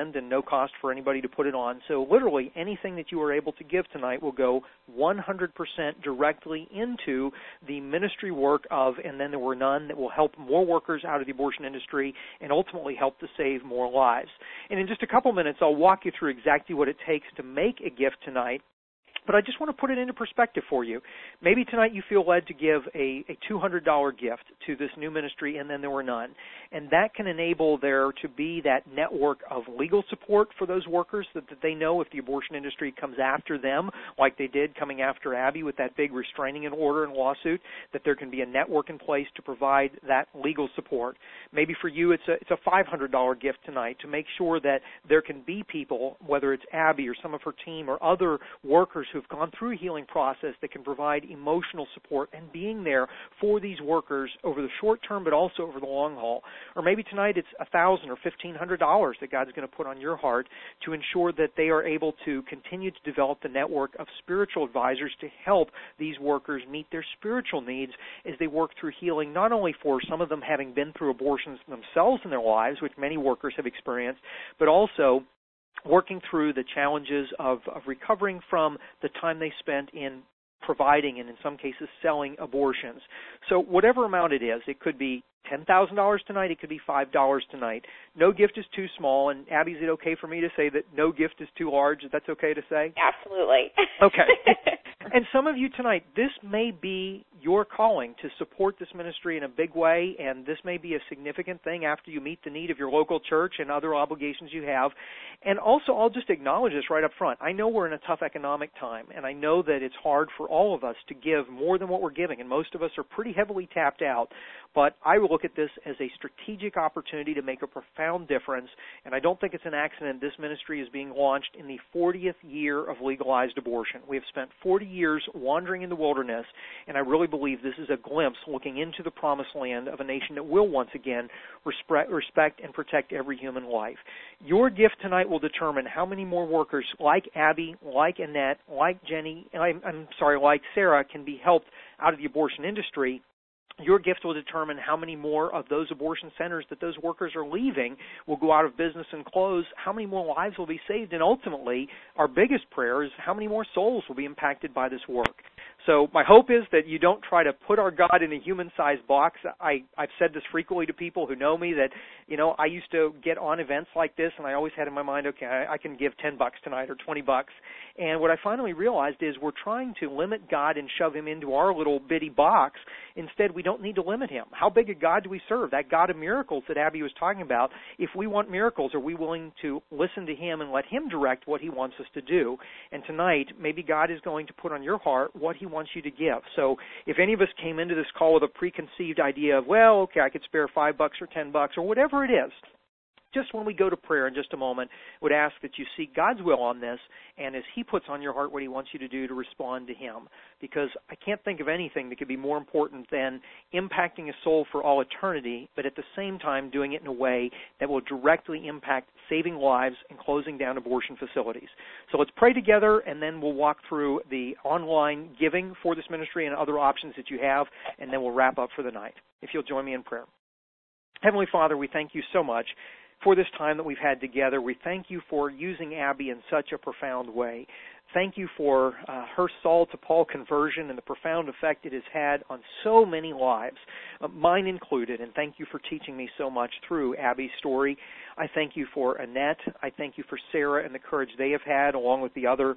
cost for anybody to put it on. So literally anything that you are able to give tonight will go 100% directly into the ministry work of And Then There Were None, that will help more workers out of the abortion industry and ultimately help to save more lives. And in just a couple minutes, I'll walk you through exactly what it takes to make a gift tonight. But I just want to put it into perspective for you. Maybe tonight you feel led to give a $200 gift to this new ministry, And Then There Were None. And that can enable there to be that network of legal support for those workers, that they know if the abortion industry comes after them, like they did coming after Abby with that big restraining order and lawsuit, that there can be a network in place to provide that legal support. Maybe for you it's a $500 gift tonight to make sure that there can be people, whether it's Abby or some of her team or other workers who've gone through a healing process, that can provide emotional support and being there for these workers over the short term but also over the long haul. Or maybe tonight it's $1,000 or $1,500 that God's going to put on your heart to ensure that they are able to continue to develop the network of spiritual advisors to help these workers meet their spiritual needs as they work through healing, not only for some of them having been through abortions themselves in their lives, which many workers have experienced, but also working through the challenges of recovering from the time they spent in providing and in some cases selling abortions. So whatever amount it is, it could be $10,000 tonight, it could be $5 tonight. No gift is too small, and Abby, is it okay for me to say that no gift is too large? That's okay to say? Absolutely. Okay. And some of you tonight, this may be your calling to support this ministry in a big way, and this may be a significant thing after you meet the need of your local church and other obligations you have. And also, I'll just acknowledge this right up front. I know we're in a tough economic time, and I know that it's hard for all of us to give more than what we're giving, and most of us are pretty heavily tapped out. But I will look at this as a strategic opportunity to make a profound difference, and I don't think it's an accident this ministry is being launched in the 40th year of legalized abortion. We have spent 40 years wandering in the wilderness, and I really believe this is a glimpse looking into the promised land of a nation that will once again respect and protect every human life. Your gift tonight will determine how many more workers like Abby, like Annette, like Jenny, like Sarah can be helped out of the abortion industry. Your gift will determine how many more of those abortion centers that those workers are leaving will go out of business and close, how many more lives will be saved, and ultimately, our biggest prayer is how many more souls will be impacted by this work. So my hope is that you don't try to put our God in a human-sized box. I've said this frequently to people who know me that, I used to get on events like this, and I always had in my mind, okay, I can give $10 tonight or $20. And what I finally realized is we're trying to limit God and shove him into our little bitty box. Instead, we don't need to limit him. How big a God do we serve? That God of miracles that Abby was talking about. If we want miracles, are we willing to listen to him and let him direct what he wants us to do? And tonight, maybe God is going to put on your heart what he wants you to give. So if any of us came into this call with a preconceived idea of, well, okay, I could spare $5 or $10 or whatever it is, just when we go to prayer in just a moment, would ask that you seek God's will on this, and as he puts on your heart what he wants you to do, to respond to him. Because I can't think of anything that could be more important than impacting a soul for all eternity, but at the same time doing it in a way that will directly impact saving lives and closing down abortion facilities. So let's pray together, and then we'll walk through the online giving for this ministry and other options that you have, and then we'll wrap up for the night. If you'll join me in prayer. Heavenly Father, we thank you so much for this time that we've had together. We thank you for using Abby in such a profound way. Thank you for her Saul to Paul conversion and the profound effect it has had on so many lives, mine included, and thank you for teaching me so much through Abby's story. I thank you for Annette. I thank you for Sarah and the courage they have had, along with the other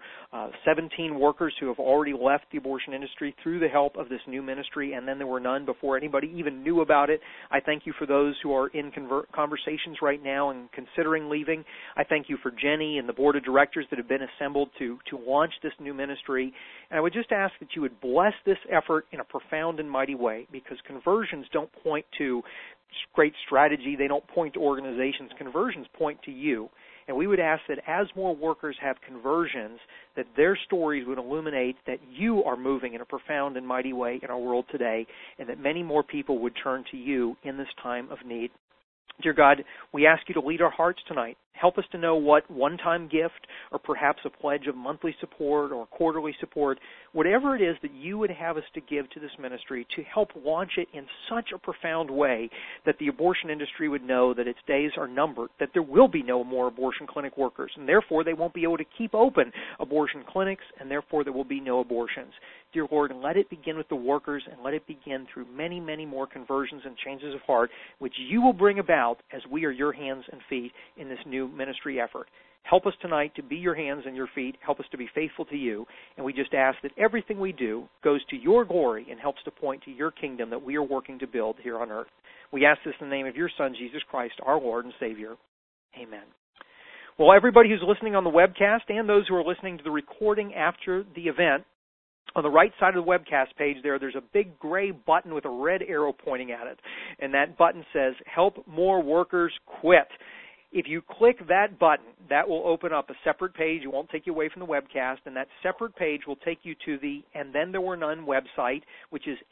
17 workers who have already left the abortion industry through the help of this new ministry, and then there were none before anybody even knew about it. I thank you for those who are in conversations right now and considering leaving. I thank you for Jenny and the board of directors that have been assembled to launch this new ministry. And I would just ask that you would bless this effort in a profound and mighty way, because conversions don't point to great strategy. They don't point to organizations. Conversions point to you. And we would ask that as more workers have conversions, that their stories would illuminate that you are moving in a profound and mighty way in our world today, and that many more people would turn to you in this time of need. Dear God, we ask you to lead our hearts tonight. Help us to know what one-time gift or perhaps a pledge of monthly support or quarterly support, whatever it is that you would have us to give to this ministry to help launch it in such a profound way that the abortion industry would know that its days are numbered, that there will be no more abortion clinic workers, and therefore they won't be able to keep open abortion clinics, and therefore there will be no abortions. Dear Lord, let it begin with the workers, and let it begin through many, many more conversions and changes of heart, which you will bring about as we are your hands and feet in this new ministry effort. Help us tonight to be your hands and your feet. Help us to be faithful to you. And we just ask that everything we do goes to your glory and helps to point to your kingdom that we are working to build here on earth. We ask this in the name of your Son, Jesus Christ, our Lord and Savior. Amen. Well, everybody who's listening on the webcast and those who are listening to the recording after the event, on the right side of the webcast page there's a big gray button with a red arrow pointing at it. And that button says, Help More Workers Quit. If you click that button, that will open up a separate page. It won't take you away from the webcast, and that separate page will take you to the And Then There Were None website, which is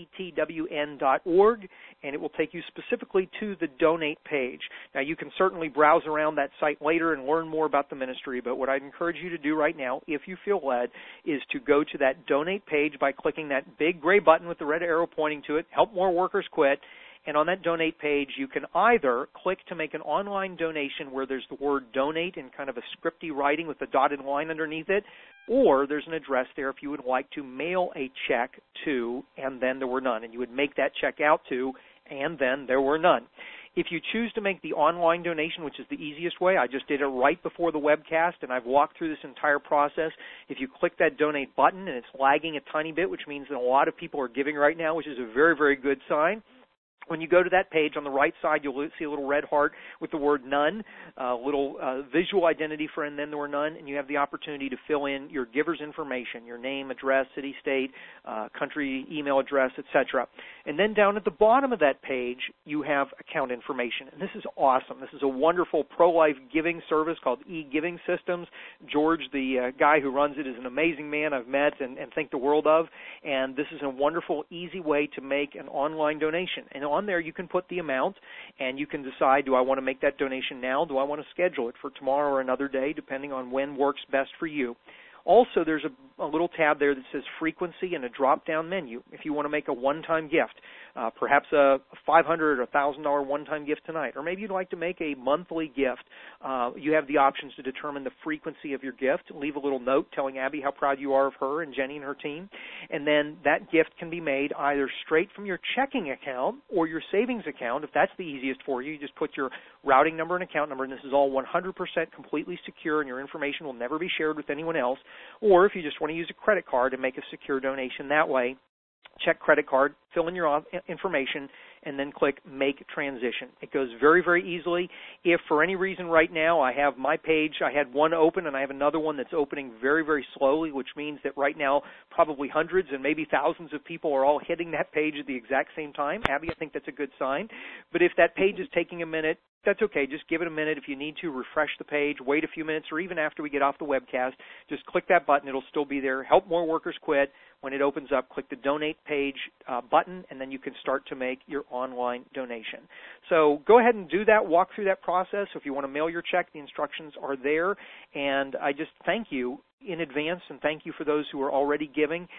attwn.org, and it will take you specifically to the donate page. Now, you can certainly browse around that site later and learn more about the ministry, but what I'd encourage you to do right now, if you feel led, is to go to that donate page by clicking that big gray button with the red arrow pointing to it, Help More Workers Quit. And on that donate page, you can either click to make an online donation where there's the word donate in kind of a scripty writing with a dotted line underneath it, or there's an address there if you would like to mail a check to And Then There Were None. And you would make that check out to And Then There Were None. If you choose to make the online donation, which is the easiest way, I just did it right before the webcast, and I've walked through this entire process. If you click that donate button, and it's lagging a tiny bit, which means that a lot of people are giving right now, which is a very, very good sign. When you go to that page, on the right side, you'll see a little red heart with the word none, a little visual identity for And Then There Were None, and you have the opportunity to fill in your giver's information, your name, address, city, state, country, email address, etc. And then down at the bottom of that page, you have account information. And this is awesome. This is a wonderful pro-life giving service called e-Giving Systems. George, the guy who runs it, is an amazing man I've met and think the world of. And this is a wonderful, easy way to make an online donation. And on there, you can put the amount, and you can decide, do I want to make that donation now? Do I want to schedule it for tomorrow or another day, depending on when works best for you? Also, there's a little tab there that says frequency and a drop-down menu. If you want to make a one-time gift, perhaps a $500 or $1,000 one-time gift tonight, or maybe you'd like to make a monthly gift, you have the options to determine the frequency of your gift. Leave a little note telling Abby how proud you are of her and Jenny and her team. And then that gift can be made either straight from your checking account or your savings account. If that's the easiest for you, you just put your routing number and account number, and this is all 100% completely secure, and your information will never be shared with anyone else. Or if you just want to use a credit card and make a secure donation that way, check credit card, fill in your information, and then click Make Transition. It goes very, very easily. If for any reason right now I have my page, I had one open and I have another one that's opening very, very slowly, which means that right now probably hundreds and maybe thousands of people are all hitting that page at the exact same time. Abby, I think that's a good sign. But if that page is taking a minute, that's okay. Just give it a minute. If you need to, refresh the page, wait a few minutes, or even after we get off the webcast, just click that button. It'll still be there. Help More Workers Quit. When it opens up, click the Donate page button, and then you can start to make your online donation. So go ahead and do that. Walk through that process. If you want to mail your check, the instructions are there. And I just thank you in advance, and thank you for those who are already giving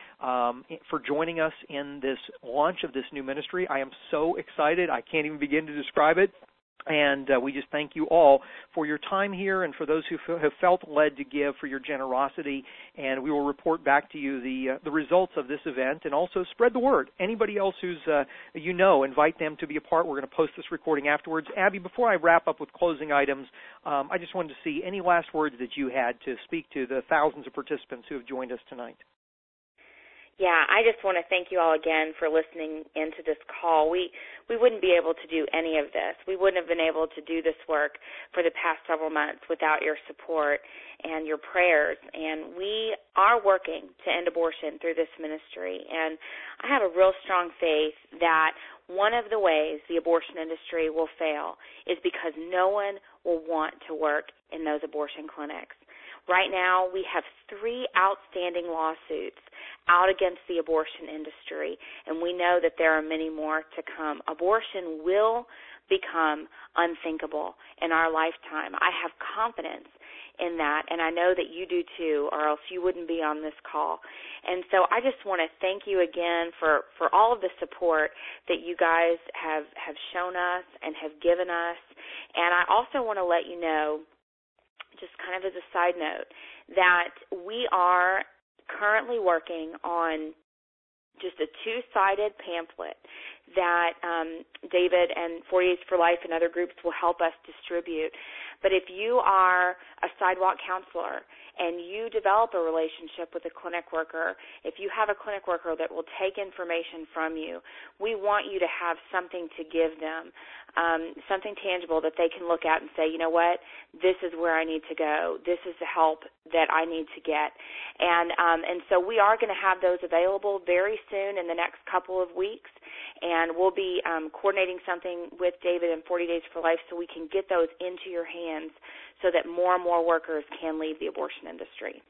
for joining us in this launch of this new ministry. I am so excited. I can't even begin to describe it. And we just thank you all for your time here, and for those who have felt led to give, for your generosity. And we will report back to you the results of this event, and also spread the word. Anybody else who's invite them to be a part. We're going to post this recording afterwards. Abby, before I wrap up with closing items, I just wanted to see any last words that you had to speak to the thousands of participants who have joined us tonight. Yeah, I just want to thank you all again for listening into this call. We wouldn't be able to do any of this. We wouldn't have been able to do this work for the past several months without your support and your prayers. And we are working to end abortion through this ministry. And I have a real strong faith that one of the ways the abortion industry will fail is because no one will want to work in those abortion clinics. Right now, we have 3 outstanding lawsuits out against the abortion industry, and we know that there are many more to come. Abortion will become unthinkable in our lifetime. I have confidence in that, and I know that you do too, or else you wouldn't be on this call. And so I just want to thank you again for all of the support that you guys have shown us and have given us. And I also want to let you know, just kind of as a side note, that we are currently working on just a two-sided pamphlet that David and 40 Days for Life and other groups will help us distribute. But if you are a sidewalk counselor and you develop a relationship with a clinic worker, if you have a clinic worker that will take information from you, we want you to have something to give them, something tangible that they can look at and say, you know what, this is where I need to go. This is the help that I need to get. And so we are going to have those available very soon in the next couple of weeks, and we'll be coordinating something with David and 40 Days for Life so we can get those into your hands so that more and more workers can leave the abortion industry.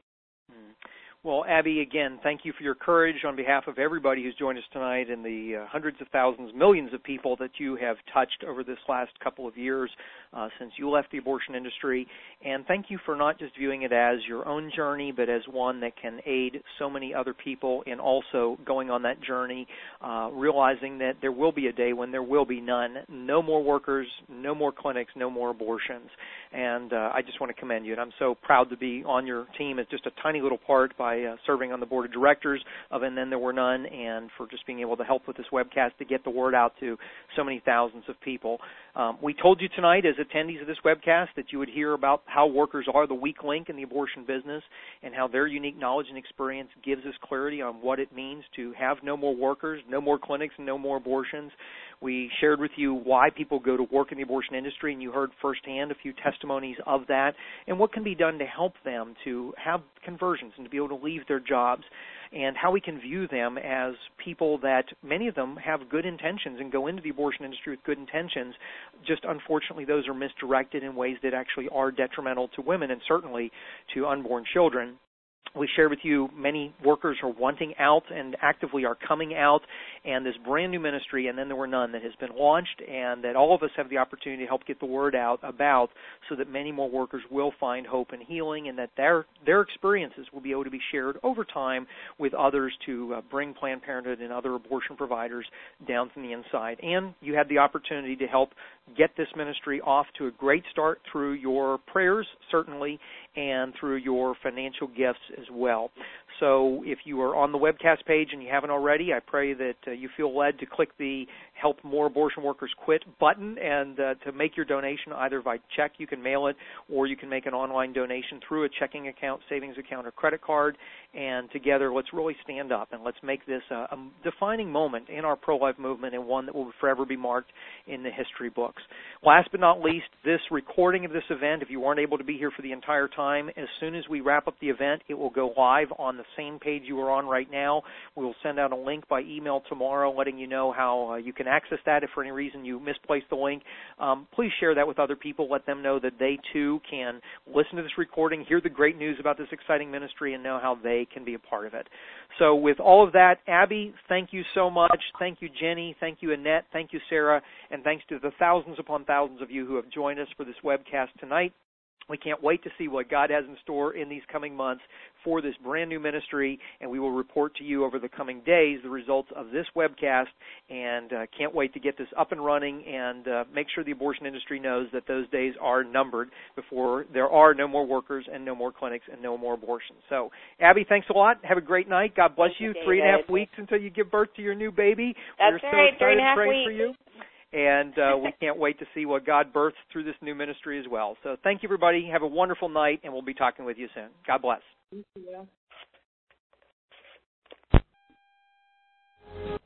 Well, Abby, again, thank you for your courage on behalf of everybody who's joined us tonight and the hundreds of thousands, millions of people that you have touched over this last couple of years since you left the abortion industry. And thank you for not just viewing it as your own journey, but as one that can aid so many other people in also going on that journey, realizing that there will be a day when there will be none. No more workers, no more clinics, no more abortions. And I just want to commend you. And I'm so proud to be on your team as just a tiny little part by serving on the board of directors of And Then There Were None, and for just being able to help with this webcast to get the word out to so many thousands of people. We told you tonight as attendees of this webcast that you would hear about how workers are the weak link in the abortion business and how their unique knowledge and experience gives us clarity on what it means to have no more workers, no more clinics, and no more abortions. We shared with you why people go to work in the abortion industry, and you heard firsthand a few testimonies of that and what can be done to help them to have conversions and to be able to leave their jobs, and how we can view them as people that many of them have good intentions and go into the abortion industry with good intentions. Just unfortunately, those are misdirected in ways that actually are detrimental to women and certainly to unborn children. We shared with you many workers are wanting out and actively are coming out, and this brand new ministry, And Then There Were None, that has been launched and that all of us have the opportunity to help get the word out about so that many more workers will find hope and healing, and that their experiences will be able to be shared over time with others to bring Planned Parenthood and other abortion providers down from the inside. And you had the opportunity to help get this ministry off to a great start through your prayers, certainly, and through your financial gifts as well. So if you are on the webcast page and you haven't already, I pray that you feel led to click the Help More Abortion Workers Quit button and to make your donation either by check, you can mail it, or you can make an online donation through a checking account, savings account, or credit card. And together, let's really stand up and let's make this a defining moment in our pro-life movement and one that will forever be marked in the history books. Last but not least, this recording of this event, if you weren't able to be here for the entire time, as soon as we wrap up the event, it will go live on the same page you are on right now. We will send out a link by email tomorrow letting you know how you can access that. If for any reason you misplaced the link, please share that with other people. Let them know that they too can listen to this recording, hear the great news about this exciting ministry, and know how they can be a part of it. So with all of that, Abby, thank you so much. Thank you, Jenny. Thank you, Annette. Thank you, Sarah. And thanks to the thousands upon thousands of you who have joined us for this webcast tonight. We can't wait to see what God has in store in these coming months for this brand new ministry, and we will report to you over the coming days the results of this webcast, and can't wait to get this up and running and make sure the abortion industry knows that those days are numbered before there are no more workers and no more clinics and no more abortions. So, Abby, thanks a lot. Have a great night. God bless you. 3.5 weeks until you give birth to your new baby. That's right, 3.5 weeks. For you. And we can't wait to see what God births through this new ministry as well. So thank you, everybody. Have a wonderful night, and we'll be talking with you soon. God bless. Thank you.